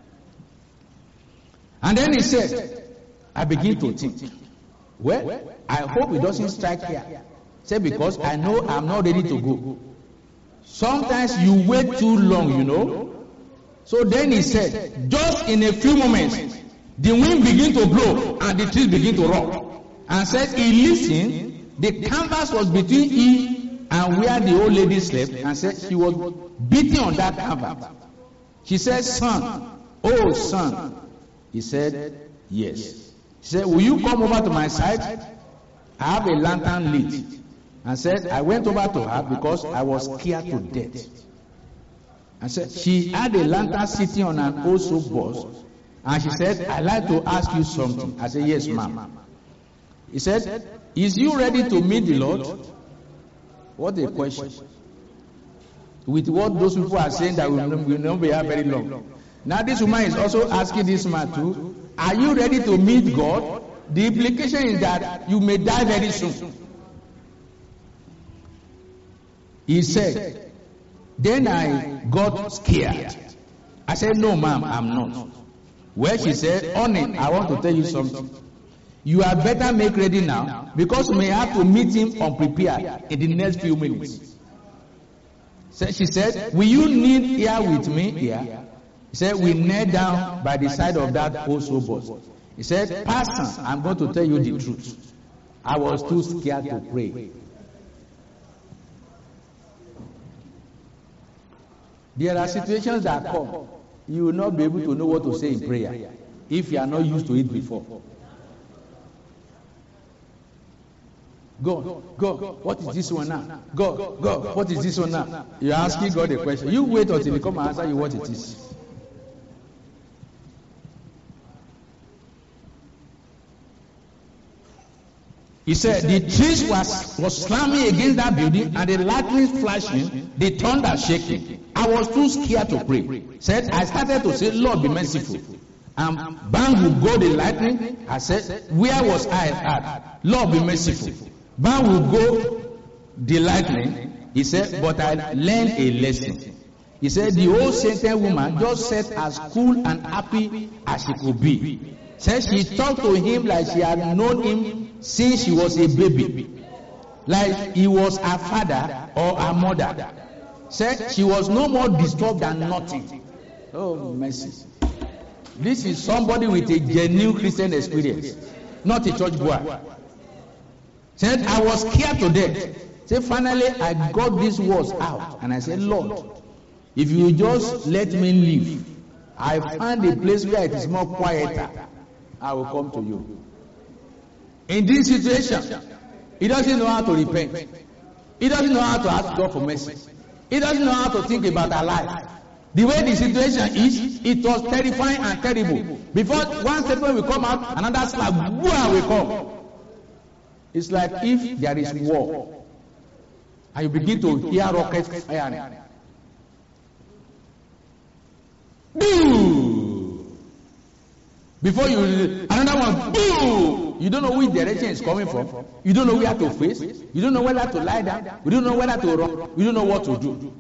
And then he said, I begin to think, well, I hope it doesn't strike here. Say, because I know I'm not ready to go. Sometimes you wait too long, you know. So then he said, just in a few moments, the wind began to blow and the trees began to rock. And said he listened, the canvas was between he and where the old lady slept, and said she was beating on that canvas. She said, son, oh son. He said, yes. She said, will you come over to my side? I have a lantern lit. And said, I went over to her because I was scared to death. And said, she had a lantern sitting on an old soap box. And she said, I'd like to ask you something. I said, yes, ma'am. He said, is you ready to meet the Lord? What a question. With what those people are saying that we will not be here very long. Now this woman is also asking this man too, are you ready to meet God? The implication is that you may die very soon. He said, then I got scared. I said, no ma'am, I'm not. Well, she said, honey, I want to tell you something. You had better make ready now because you may have to meet him unprepared in the next few minutes. So she said, will you kneel here with me here? He said, we knelt down by the side of that old soap box. He said, Pastor, I'm going to tell you the truth. I was too scared to pray. There are situations that come. You will not be able to know what to say in prayer if you are not used to it before. God, God, what is this one now? God, God, what is this one now? You're asking God a question. You wait until He come and answer you what it is. He said the trees was, was slamming against that building and the lightning flashing, the thunder shaking. I was too scared to pray. Said I started to say, Lord, be merciful. And bang would go the lightning. I said, where was I at? Lord, be merciful. Bang would go the lightning. He said, but I learned a lesson. He said the old sainted woman just sat as cool and happy as she could be. Said she talked to him like she had known him since she was a baby, like he was her father or her mother. Said she was no more disturbed than nothing. Oh, mercy. This is somebody with a genuine Christian experience, not a church boy. Said I was scared to death. Said finally I got these words out and I said, Lord, If you just let me live, I find a place where it is more quieter, I will come to you. In this situation, he doesn't know how to repent. He doesn't know how to ask God for mercy. He doesn't know how to think about our life. The way the situation is, it was terrifying and terrible. Before one statement will come out, another slap, boom, will come. It's like if there is war, and you begin to hear rockets firing. Boom! Before you, another one, boom! You don't know which direction it's coming from. You don't know where to face. You don't know whether to lie down. You don't know whether to run. You don't know what to do.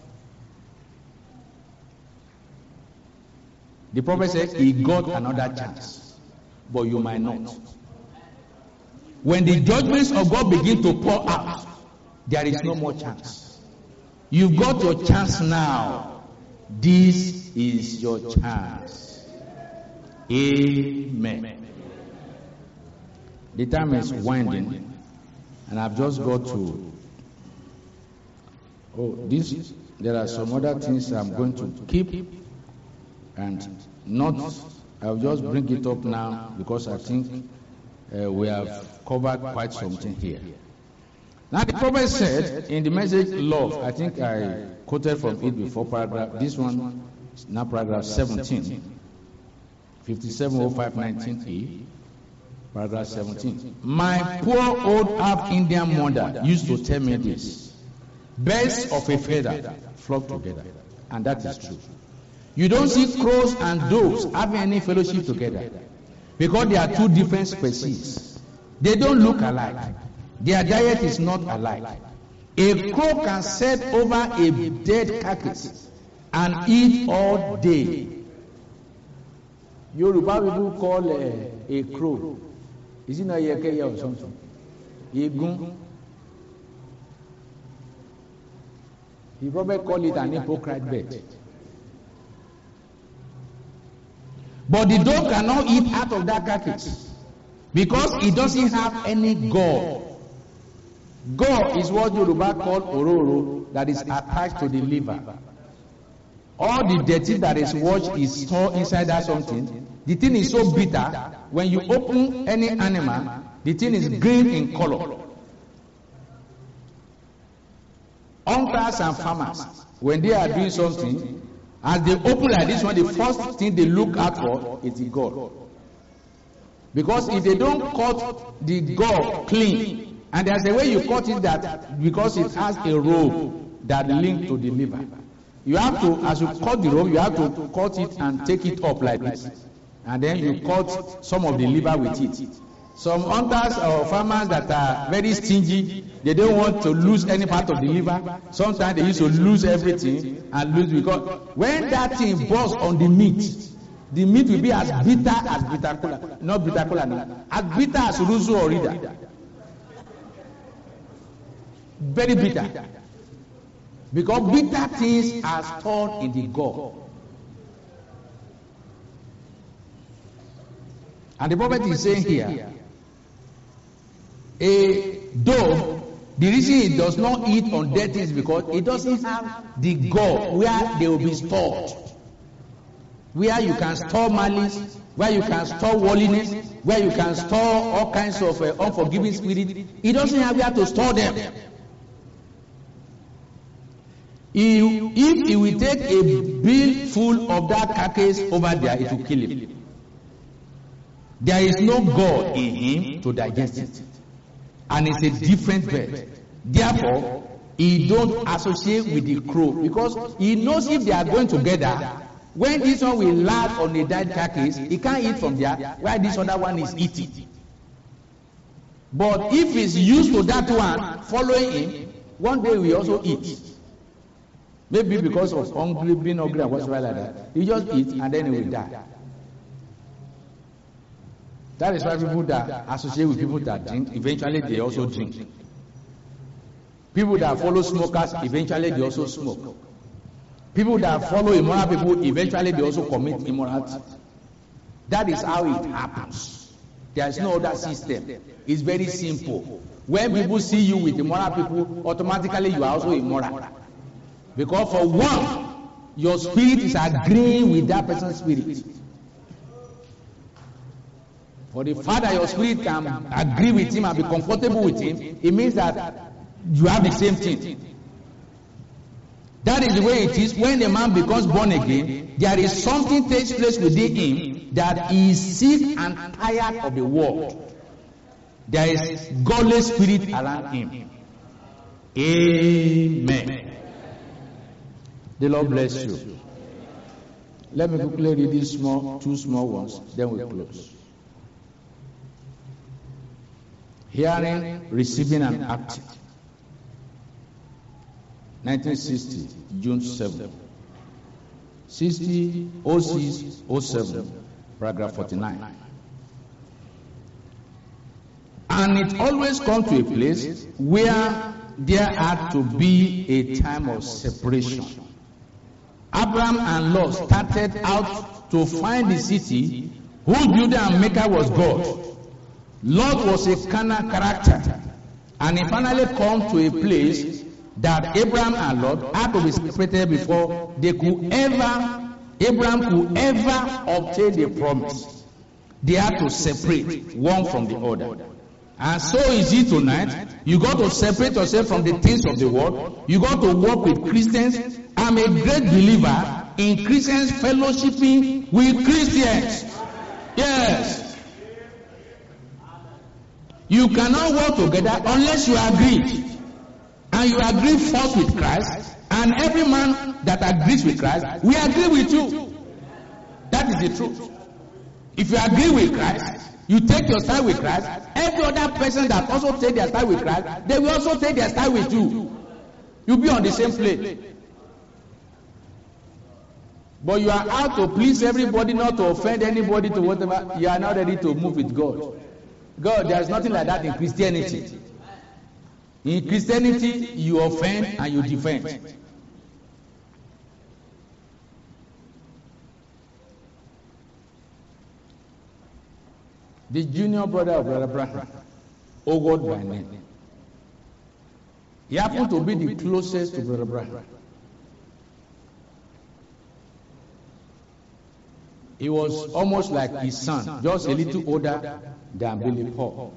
The prophet said he got another chance, but you might not. When the judgments of God begin to pour out, there is no more chance. You've got your chance now. This is your chance. Amen. The time is winding, and I've just got to. Oh, this. There are some other things I'm going to keep, and not. I'll just bring it up now because I think uh, we have covered quite something here. Now the prophet said in the message love, I think I quoted from it before paragraph, this one, now paragraph seventeen, fifty-seven oh five nineteen E, paragraph seventeen. My poor old half Indian mother used to tell me this: birds of a feather flock together, and that is true. You don't see crows and doves having any fellowship together because they are two different species. They don't look alike. Their diet is not alike. A crow can sit over a dead carcass and eat all day. Yoruba people call uh, a crow. Is it not Yekeya or something? Yegun. You probably call it an hypocrite bird. But the dog cannot eat out of that carcass because it doesn't have any gall. Gall is what Yoruba call ororo, that is attached to the liver. All the dirty that is washed is stored inside that something. The thing is so bitter, when you open any animal, the thing is green in color. Hunters and farmers, when they are doing something, as they open like this one, the first thing they look out for is the gall. Because if they don't cut the gall clean, and there's a way you cut it that because it has a rope that links to the liver. You have to, as you cut the rope, you have to cut it and take it up like this. And then you cut some of the liver with it. Some hunters or farmers that are very stingy, they don't want to lose any part of the liver. Sometimes they used to lose everything and lose because when that thing bursts on the meat, the meat will be as bitter as bitter cola. Not bitter cola, no. As bitter as Ruzu or Rida. Very bitter. Because bitter things are stored in the gall. And the prophet is saying here, a dove, the reason it does not eat on dead things because it doesn't have the gall where they will be stored. Where you can store malice, where you can store worldliness, where you can store all kinds of uh, unforgiving spirit. It doesn't have where to store them. If, if he will take a bill full of that carcass over there, it will kill him. There is no God in him to digest it. And it's a different bird. Therefore, he don't associate with the crow because he knows if they are going together, when this one will land on a dead carcass, he can't eat from there, while this other one is eating. But if he's used to that one following him, one day we also eat. Maybe because of hungry, being hungry and whatsoever like that. He just eat and then he will die. That is why people that associate with people that drink, eventually they also drink. People that follow smokers, eventually they also smoke. People that follow immoral people, eventually they also commit immorality. That is how it happens. There is no other system. It's very simple. When people see you with immoral people, automatically you are also immoral. Because for one, your spirit is agreeing with that person's spirit. For the fact that your spirit can agree with him and be comfortable with him, it means that you have the same thing. That is the way it is when a man becomes born again. There is something takes place within him that he is sick and tired of the world. There is godly spirit around him. Amen. The Lord bless you. Let me quickly read these small, two small ones, then we close. Hearing, receiving, and acting. nineteen sixty, June seventh. sixty oh six oh seven, paragraph forty-nine. And it always comes to a place where there had to be a time of separation. Abraham and Lot started out to find the city whose builder and maker was God. Lot was a carnal character, and he finally come to a place that Abraham and Lot had to be separated before they could ever, Abraham could ever obtain the promise. They had to separate one from the other. And so is it tonight. You got to separate yourself from the things of the world. You got to work with Christians. I'm a great believer in Christians fellowshipping with Christians. Yes. You cannot work together unless you agree. And you agree first with Christ. And every man that agrees with Christ, we agree with you. That is the truth. If you agree with Christ, you take your side with Christ. Every other person that also take their side with Christ, they will also take their side with you. You'll be on the same plane. But you are out to please everybody, not to offend anybody, to whatever. You are not ready to move with God. God, there is nothing like that in Christianity. In Christianity, you offend and you defend. The junior brother of Brother Abraham, Ogod by name, he happened to be the closest to Brother Abraham. He was almost like his son, just a little older than Billy Paul.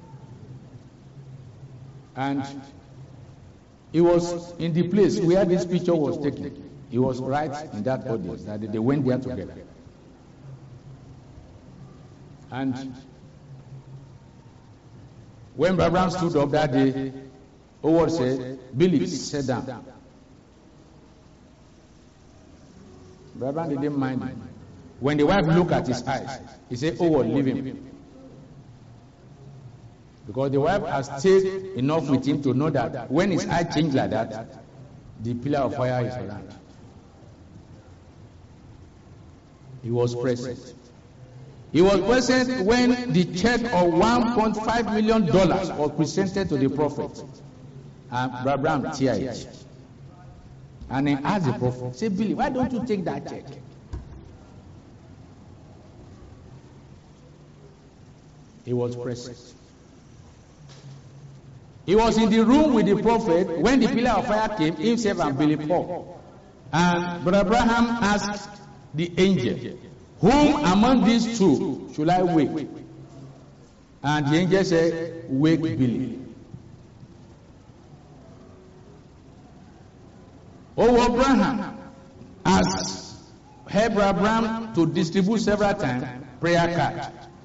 And he was in the place where this picture was taken. He was right in that audience, that they went there together. And when Brother stood up that day, Howard said, Billy, sit down. Brother didn't mind him. When the wife looked at his eyes, he said, Howard, leave him. Because the wife has stayed enough with him to know that when his eye changed like that, the pillar of fire is around. He was present. He was present when the check of one point five million dollars was presented to the prophet. And Abraham teared it. And he asked the prophet, say, Billy, why don't you take that check? He was present. He was in the room with the prophet when the pillar of fire came, himself and Billy Paul. And Brother Abraham asked the angel, whom among these two should I wake? And the angel said, wake Billy. Oh, Abraham has helped Abraham to distribute several times prayer cards.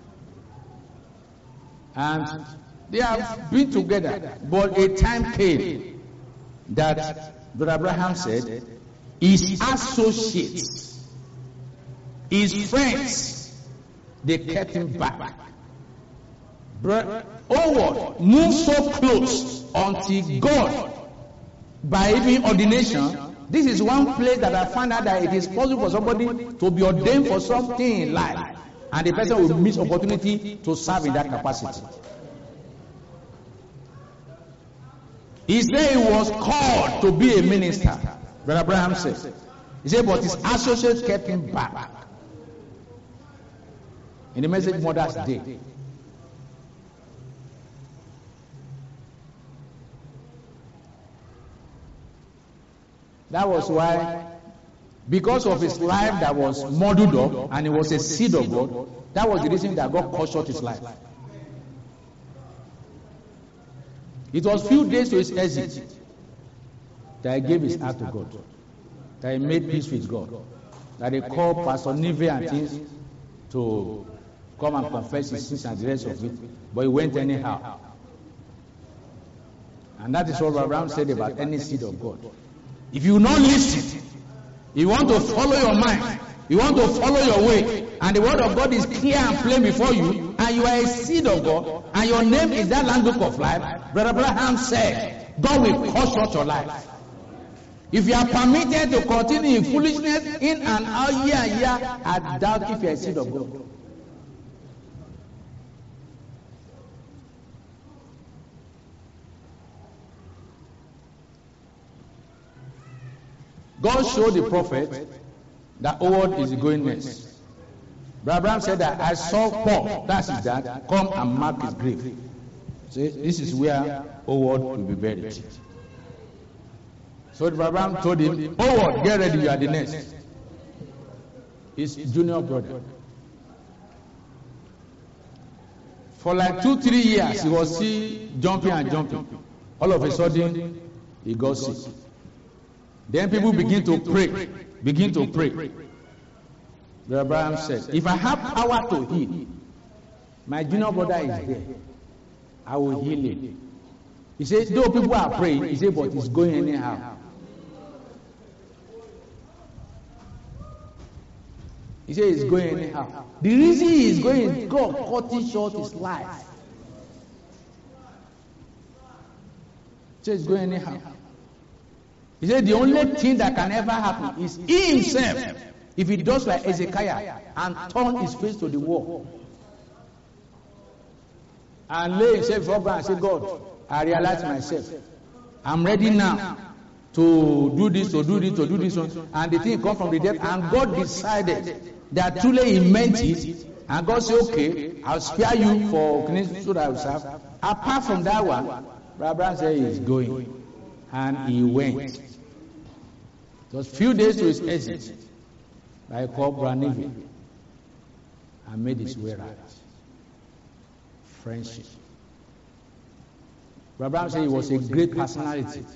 And they have been together. But a time came that Brother Abraham said, his associates, his friends, they kept him back. Brother Howard moved so close until God, by even ordination, this is one place that I found out that it is possible for somebody to be ordained for something in life, and the person will miss opportunity to serve in that capacity. He said he was called to be a minister. Brother Abraham said. He said, but his associates kept him back. In the Message Mother's Day. That was why Because of his life that was muddled up, and he was a seed of God, that was the reason that God cut short his life. It was few days to his exit that he gave his heart to God, that he made peace with God, that he called Pastor Nive and things to come and confess his sins and the rest of it, but he went anyhow. And that is what Abraham said about any seed of God. If you will not listen, you want to follow your mind, you want to follow your way, and the word of God is clear and plain before you, and you are a seed of God, and your name is that land book of life, Brother Abraham said, God will cut short your life. If you are permitted to continue in foolishness in and out, year and year, I doubt if you are a seed of God. God showed the prophet that Howard is going next. Abraham said that I saw Paul, that's his dad, come and mark his grave. So this is where Howard will be buried. So Abraham told him, Howard, get ready, you are the next. His junior brother. For like two, three years, he was still jumping and jumping. All of a sudden, he got sick. Then people begin to pray, begin to pray. Abraham said, if I have power to heal, my junior brother is there, I will heal him. He said, though people are praying, he said, but it's going anyhow. He said, it's going anyhow. The reason he is going, God cutting short his life. He said, it's going anyhow. He said the only thing that can ever happen is he himself, if he does like Ezekiah and turn his face to the wall and lay himself before God and say, God, I realize myself. I'm ready now to do this, to do this, to do this one. And the thing come from the depth, and God decided that truly he meant it. And God said, okay, I'll spare you for so that I will serve. Apart from that one, Abraham said he's going. And he went. It was a few days to his exit. I called Branivi and made his way right. Friendship. Abraham said he was a great personality.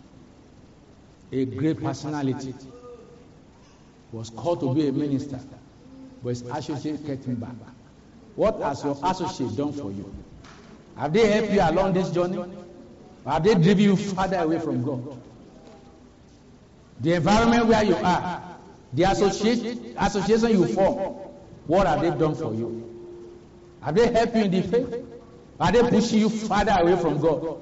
A great personality. He was called to be a minister, but his associate kept him back. What has your associate done for you? Have they helped you along this journey? Or have they driven you farther away from God? The environment where you are, the association, association you form, what have they done for you? Have they helped you in the faith? Are they pushing you farther away from God?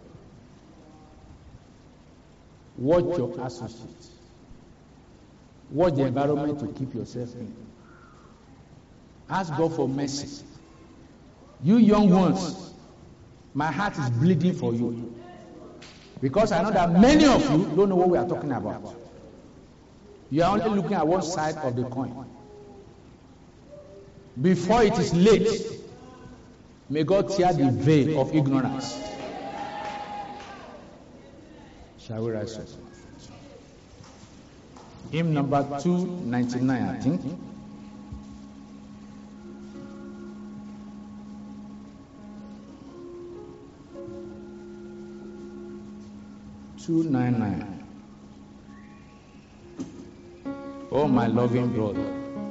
Watch your associates. Watch the environment to keep yourself in. Ask God for mercy. You young ones, my heart is bleeding for you. Because I know that many of you don't know what we are talking about. You are only looking at one side of the coin. Before it is late, may God tear the veil of ignorance. Shall we rise up? Hymn number two ninety-nine, I think. two ninety-nine. Oh, my loving brother.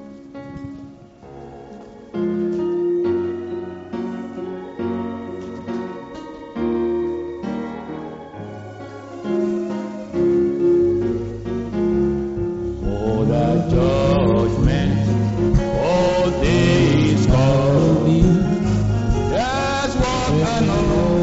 For the judgment, all days coming. That's what I know.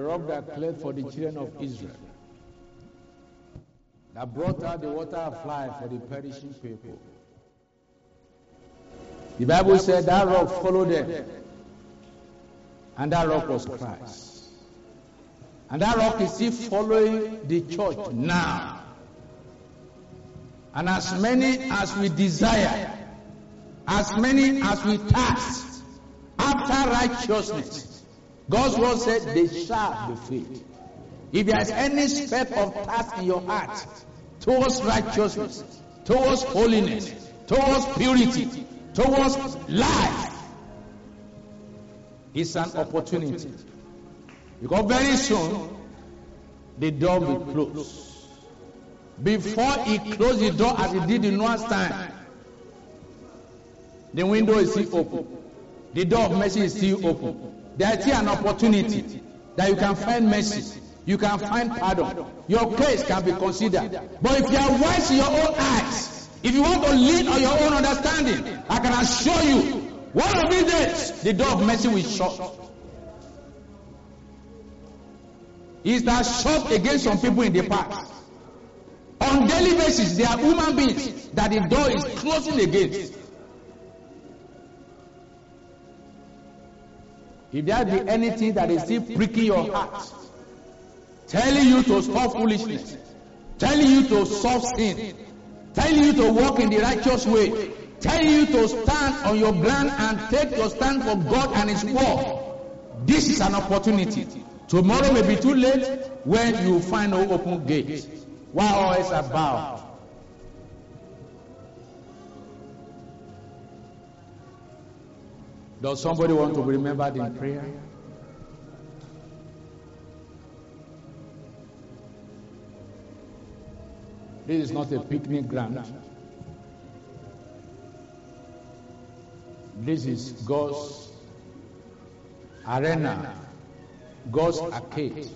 rock that cleared for the children of Israel, that brought out the water of life for the perishing people. The Bible said that rock followed them, and that rock was Christ. And that rock is still following the church now. And as many as we desire, as many as we task after righteousness, God's word said they shall be filled. If there is any speck of task in your heart towards righteousness, towards holiness, towards purity, towards life, it's an opportunity. Because very soon the door will close. Before he closed the door as he did in Noah's time, the window is still open. The door of mercy is still open. There is still an opportunity that you can find mercy. You can find pardon. Your case can be considered. But if you are wise in your own eyes, if you want to lean on your own understanding, I can assure you, one of these days, the door of mercy will shut. Is that shut against some people in the past? On daily basis, there are human beings that the door is closing against. If there be anything that is still pricking your heart, telling you to stop foolishness, telling you to stop sin, telling you to walk in the righteous way, telling you to stand on your ground and take your stand for God and His word, this is an opportunity. Tomorrow may be too late when you find no open gate. Why always about? Does somebody want to be remembered in prayer? This is not a picnic ground. This is God's arena, God's arcade,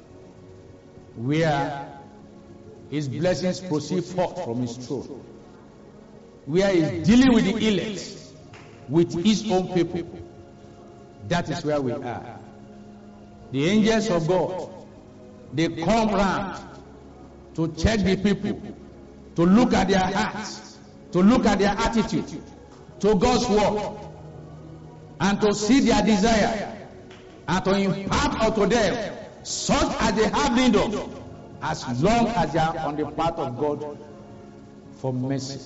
where His blessings proceed forth from His throne, where He is dealing with the elect, with His own people. That is where we are. The angels of God, they come round to check the people, to look at their hearts, to look at their attitude to God's word, and to see their desire, and to impart unto them such as they have need of, as long as they are on the path of God for mercy.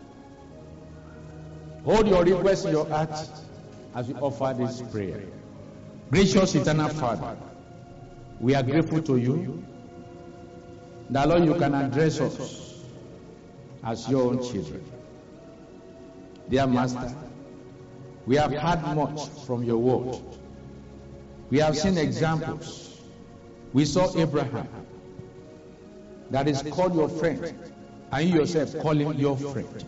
Hold your request in your heart as we offer this prayer. Gracious eternal Father, we are grateful to you that, Lord, you can address us as your own children. Dear Master, we have heard much from your word. We have seen examples. We saw Abraham, that is called your friend, and you yourself call him your friend.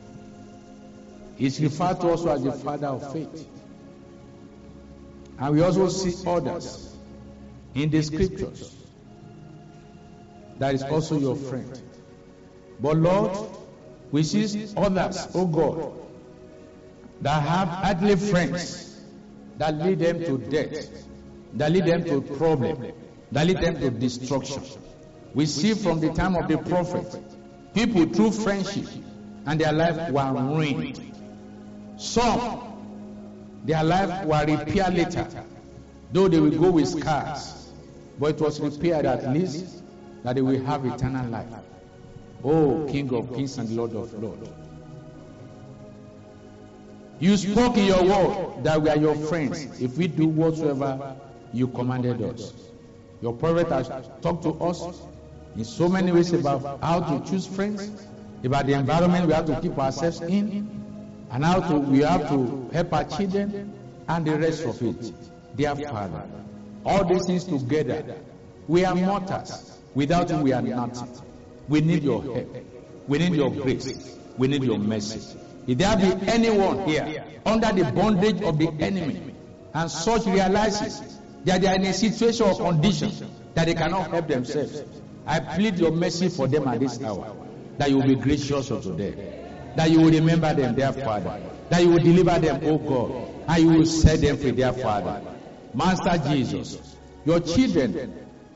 He's referred to also as the father of faith. And we also see others in the scriptures that is also your friend. But Lord, we see others, oh God, that have earthly friends that lead them to death, that lead them to problem, that lead them to destruction. We see from the time of the prophet, people through friendship and their life were ruined. Some, their life were repaired later, though they will go with scars, but it was repaired at least that they will have eternal life. Oh, King of kings and Lord of lords, you spoke in your word that we are your friends if we do whatsoever you commanded us. Your prophet has talked to us in so many ways about how to choose friends, about the environment we have to keep ourselves in, and how to we have to help our children, and the rest of it. Dear Father, all these things together, we are mortals. Without you, we are nothing. We need your help. We need your grace. We need your mercy. If there be anyone here under the bondage of the enemy, and such realizes that they are in a situation or condition that they cannot help themselves, I plead your mercy for them at this hour, that you will be gracious unto them, that you will remember them, dear Father, that you will deliver them, O God, and you will set them free, dear Father. Master Jesus, your children,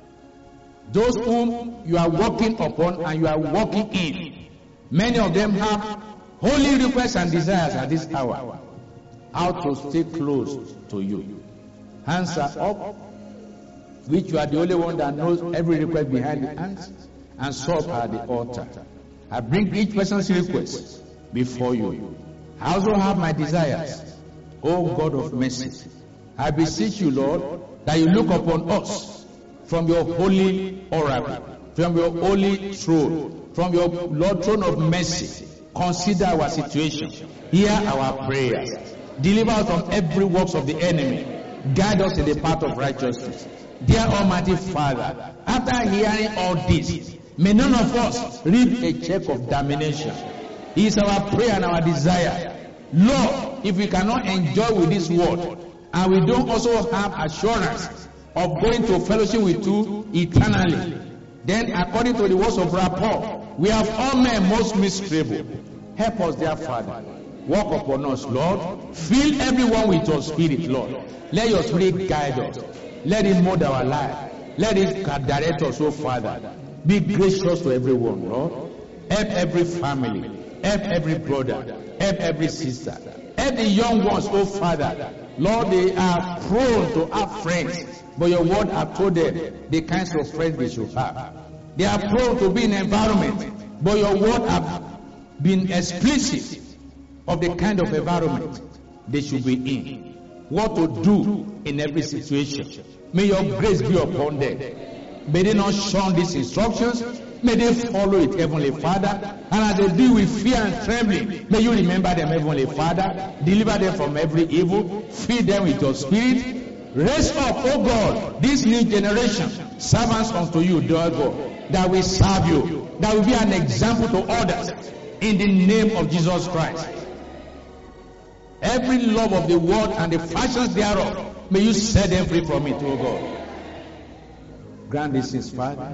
those whom you are working upon and you are working in, many of them have holy requests and desires at this hour. How to stay close to you. Hands are up, which you are the only one that knows every request behind the hands, and so up at the altar. I bring each person's request before you. I also have my desires. O God of mercy, I beseech you, Lord, that you look upon us from your holy oracle, from your holy throne, from your Lord throne of mercy. Consider our situation. Hear our prayers. Deliver us from every works of the enemy. Guide us in the path of righteousness. Dear Almighty Father, after hearing all this, may none of us read a check of damnation. It is our prayer and our desire. Lord, if we cannot enjoy with this word, and we don't also have assurance of going to fellowship with you eternally, then according to the words of Paul, we have all men most miserable. Help us, dear Father. Walk upon us, Lord. Fill everyone with your spirit, Lord. Let your spirit guide us. Let it mold our life. Let it direct us, oh Father. Be gracious to everyone, Lord. Help every family. Help every brother. Help every sister. Help the young ones, oh Father. Lord, they are prone to have friends, but your word have told them the kinds of friends they should have. They are prone to be in an environment, but your word have been explicit of the kind of environment they should be in. What to do in every situation. May your grace be upon them. May they not shun these instructions. May they follow it, Heavenly Father. And as they do with fear and trembling, may you remember them, Heavenly Father. Deliver them from every evil. Feed them with your spirit. Raise up, O God, this new generation, servants unto you, dear God, that will serve you, that will be an example to others, in the name of Jesus Christ. Every love of the world and the fashions thereof, may you set them free from it, O God. Grant this is Father.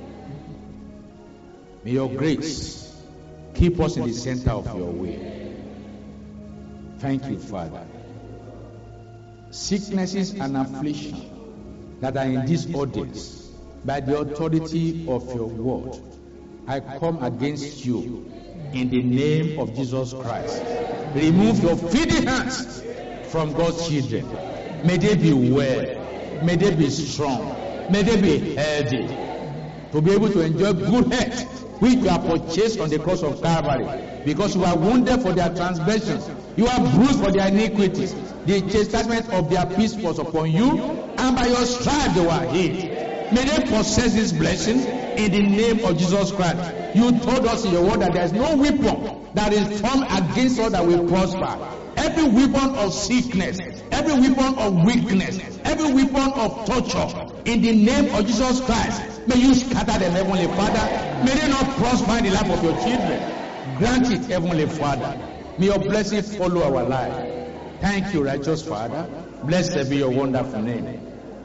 May your grace keep us in the center of your will. Thank you, Father. Sicknesses and affliction that are in this audience, by the authority of your word, I come against you in the name of Jesus Christ. Remove your feeding hands from God's children. May they be well. May they be strong. May they be healthy. To be able to enjoy good health, which you are purchased on the cross of Calvary. Because you are wounded for their transgressions. You are bruised for their iniquities. The chastisement of their peace was upon you, and by your stripes they were healed. May they possess this blessing in the name of Jesus Christ. You told us in your word that there is no weapon that is formed against us that will prosper. Every weapon of sickness, every weapon of weakness, every weapon of torture, in the name of Jesus Christ, may you scatter them, Heavenly Father. May they not prosper in the life of your children. Grant it, Heavenly Father. May your blessing follow our life. Thank you, righteous Father. Blessed be your wonderful name.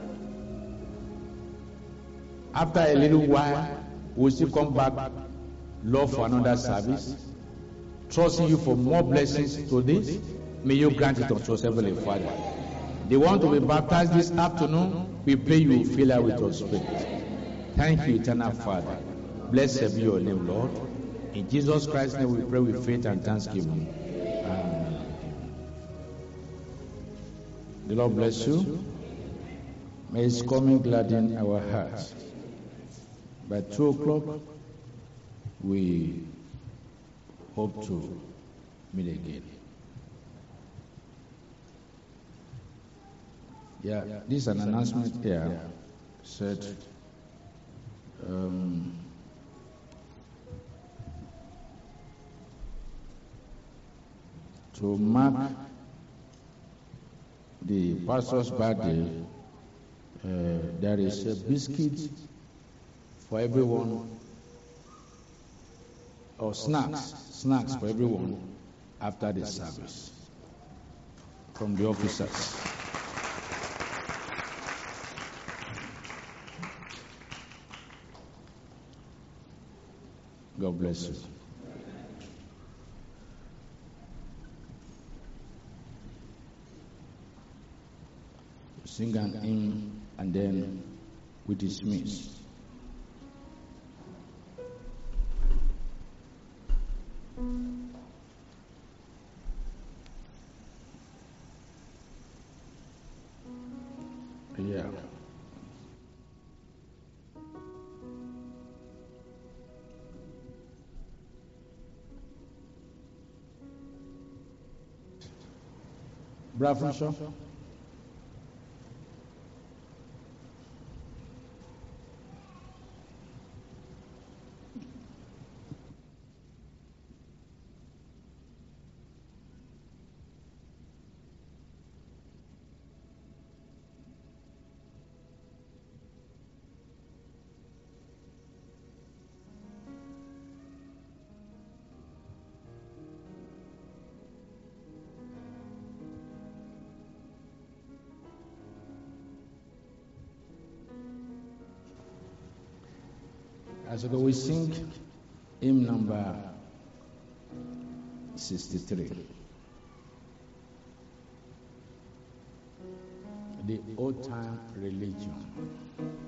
After a little while, we'll still come back, Lord, for another service. Trusting you for more blessings to this. May you grant it unto us, Heavenly Father. They want to be baptized this afternoon. We pray you will fill her with your spirit. Thank you, eternal Father. Blessed be your name, Lord. In Jesus Christ's name we pray with faith and thanksgiving. Amen. The Lord bless you. May his coming gladden our hearts. By two o'clock, we hope to meet again. Yeah, this is an announcement here. Said, um, to mark the pastor's birthday, uh, there is a biscuit for everyone, or snacks, snacks for everyone after the service from the officers. God bless you. Sing an hymn. and then we dismiss. Yeah. Bravo, sir. As we sing hymn number sixty-three, the old time religion.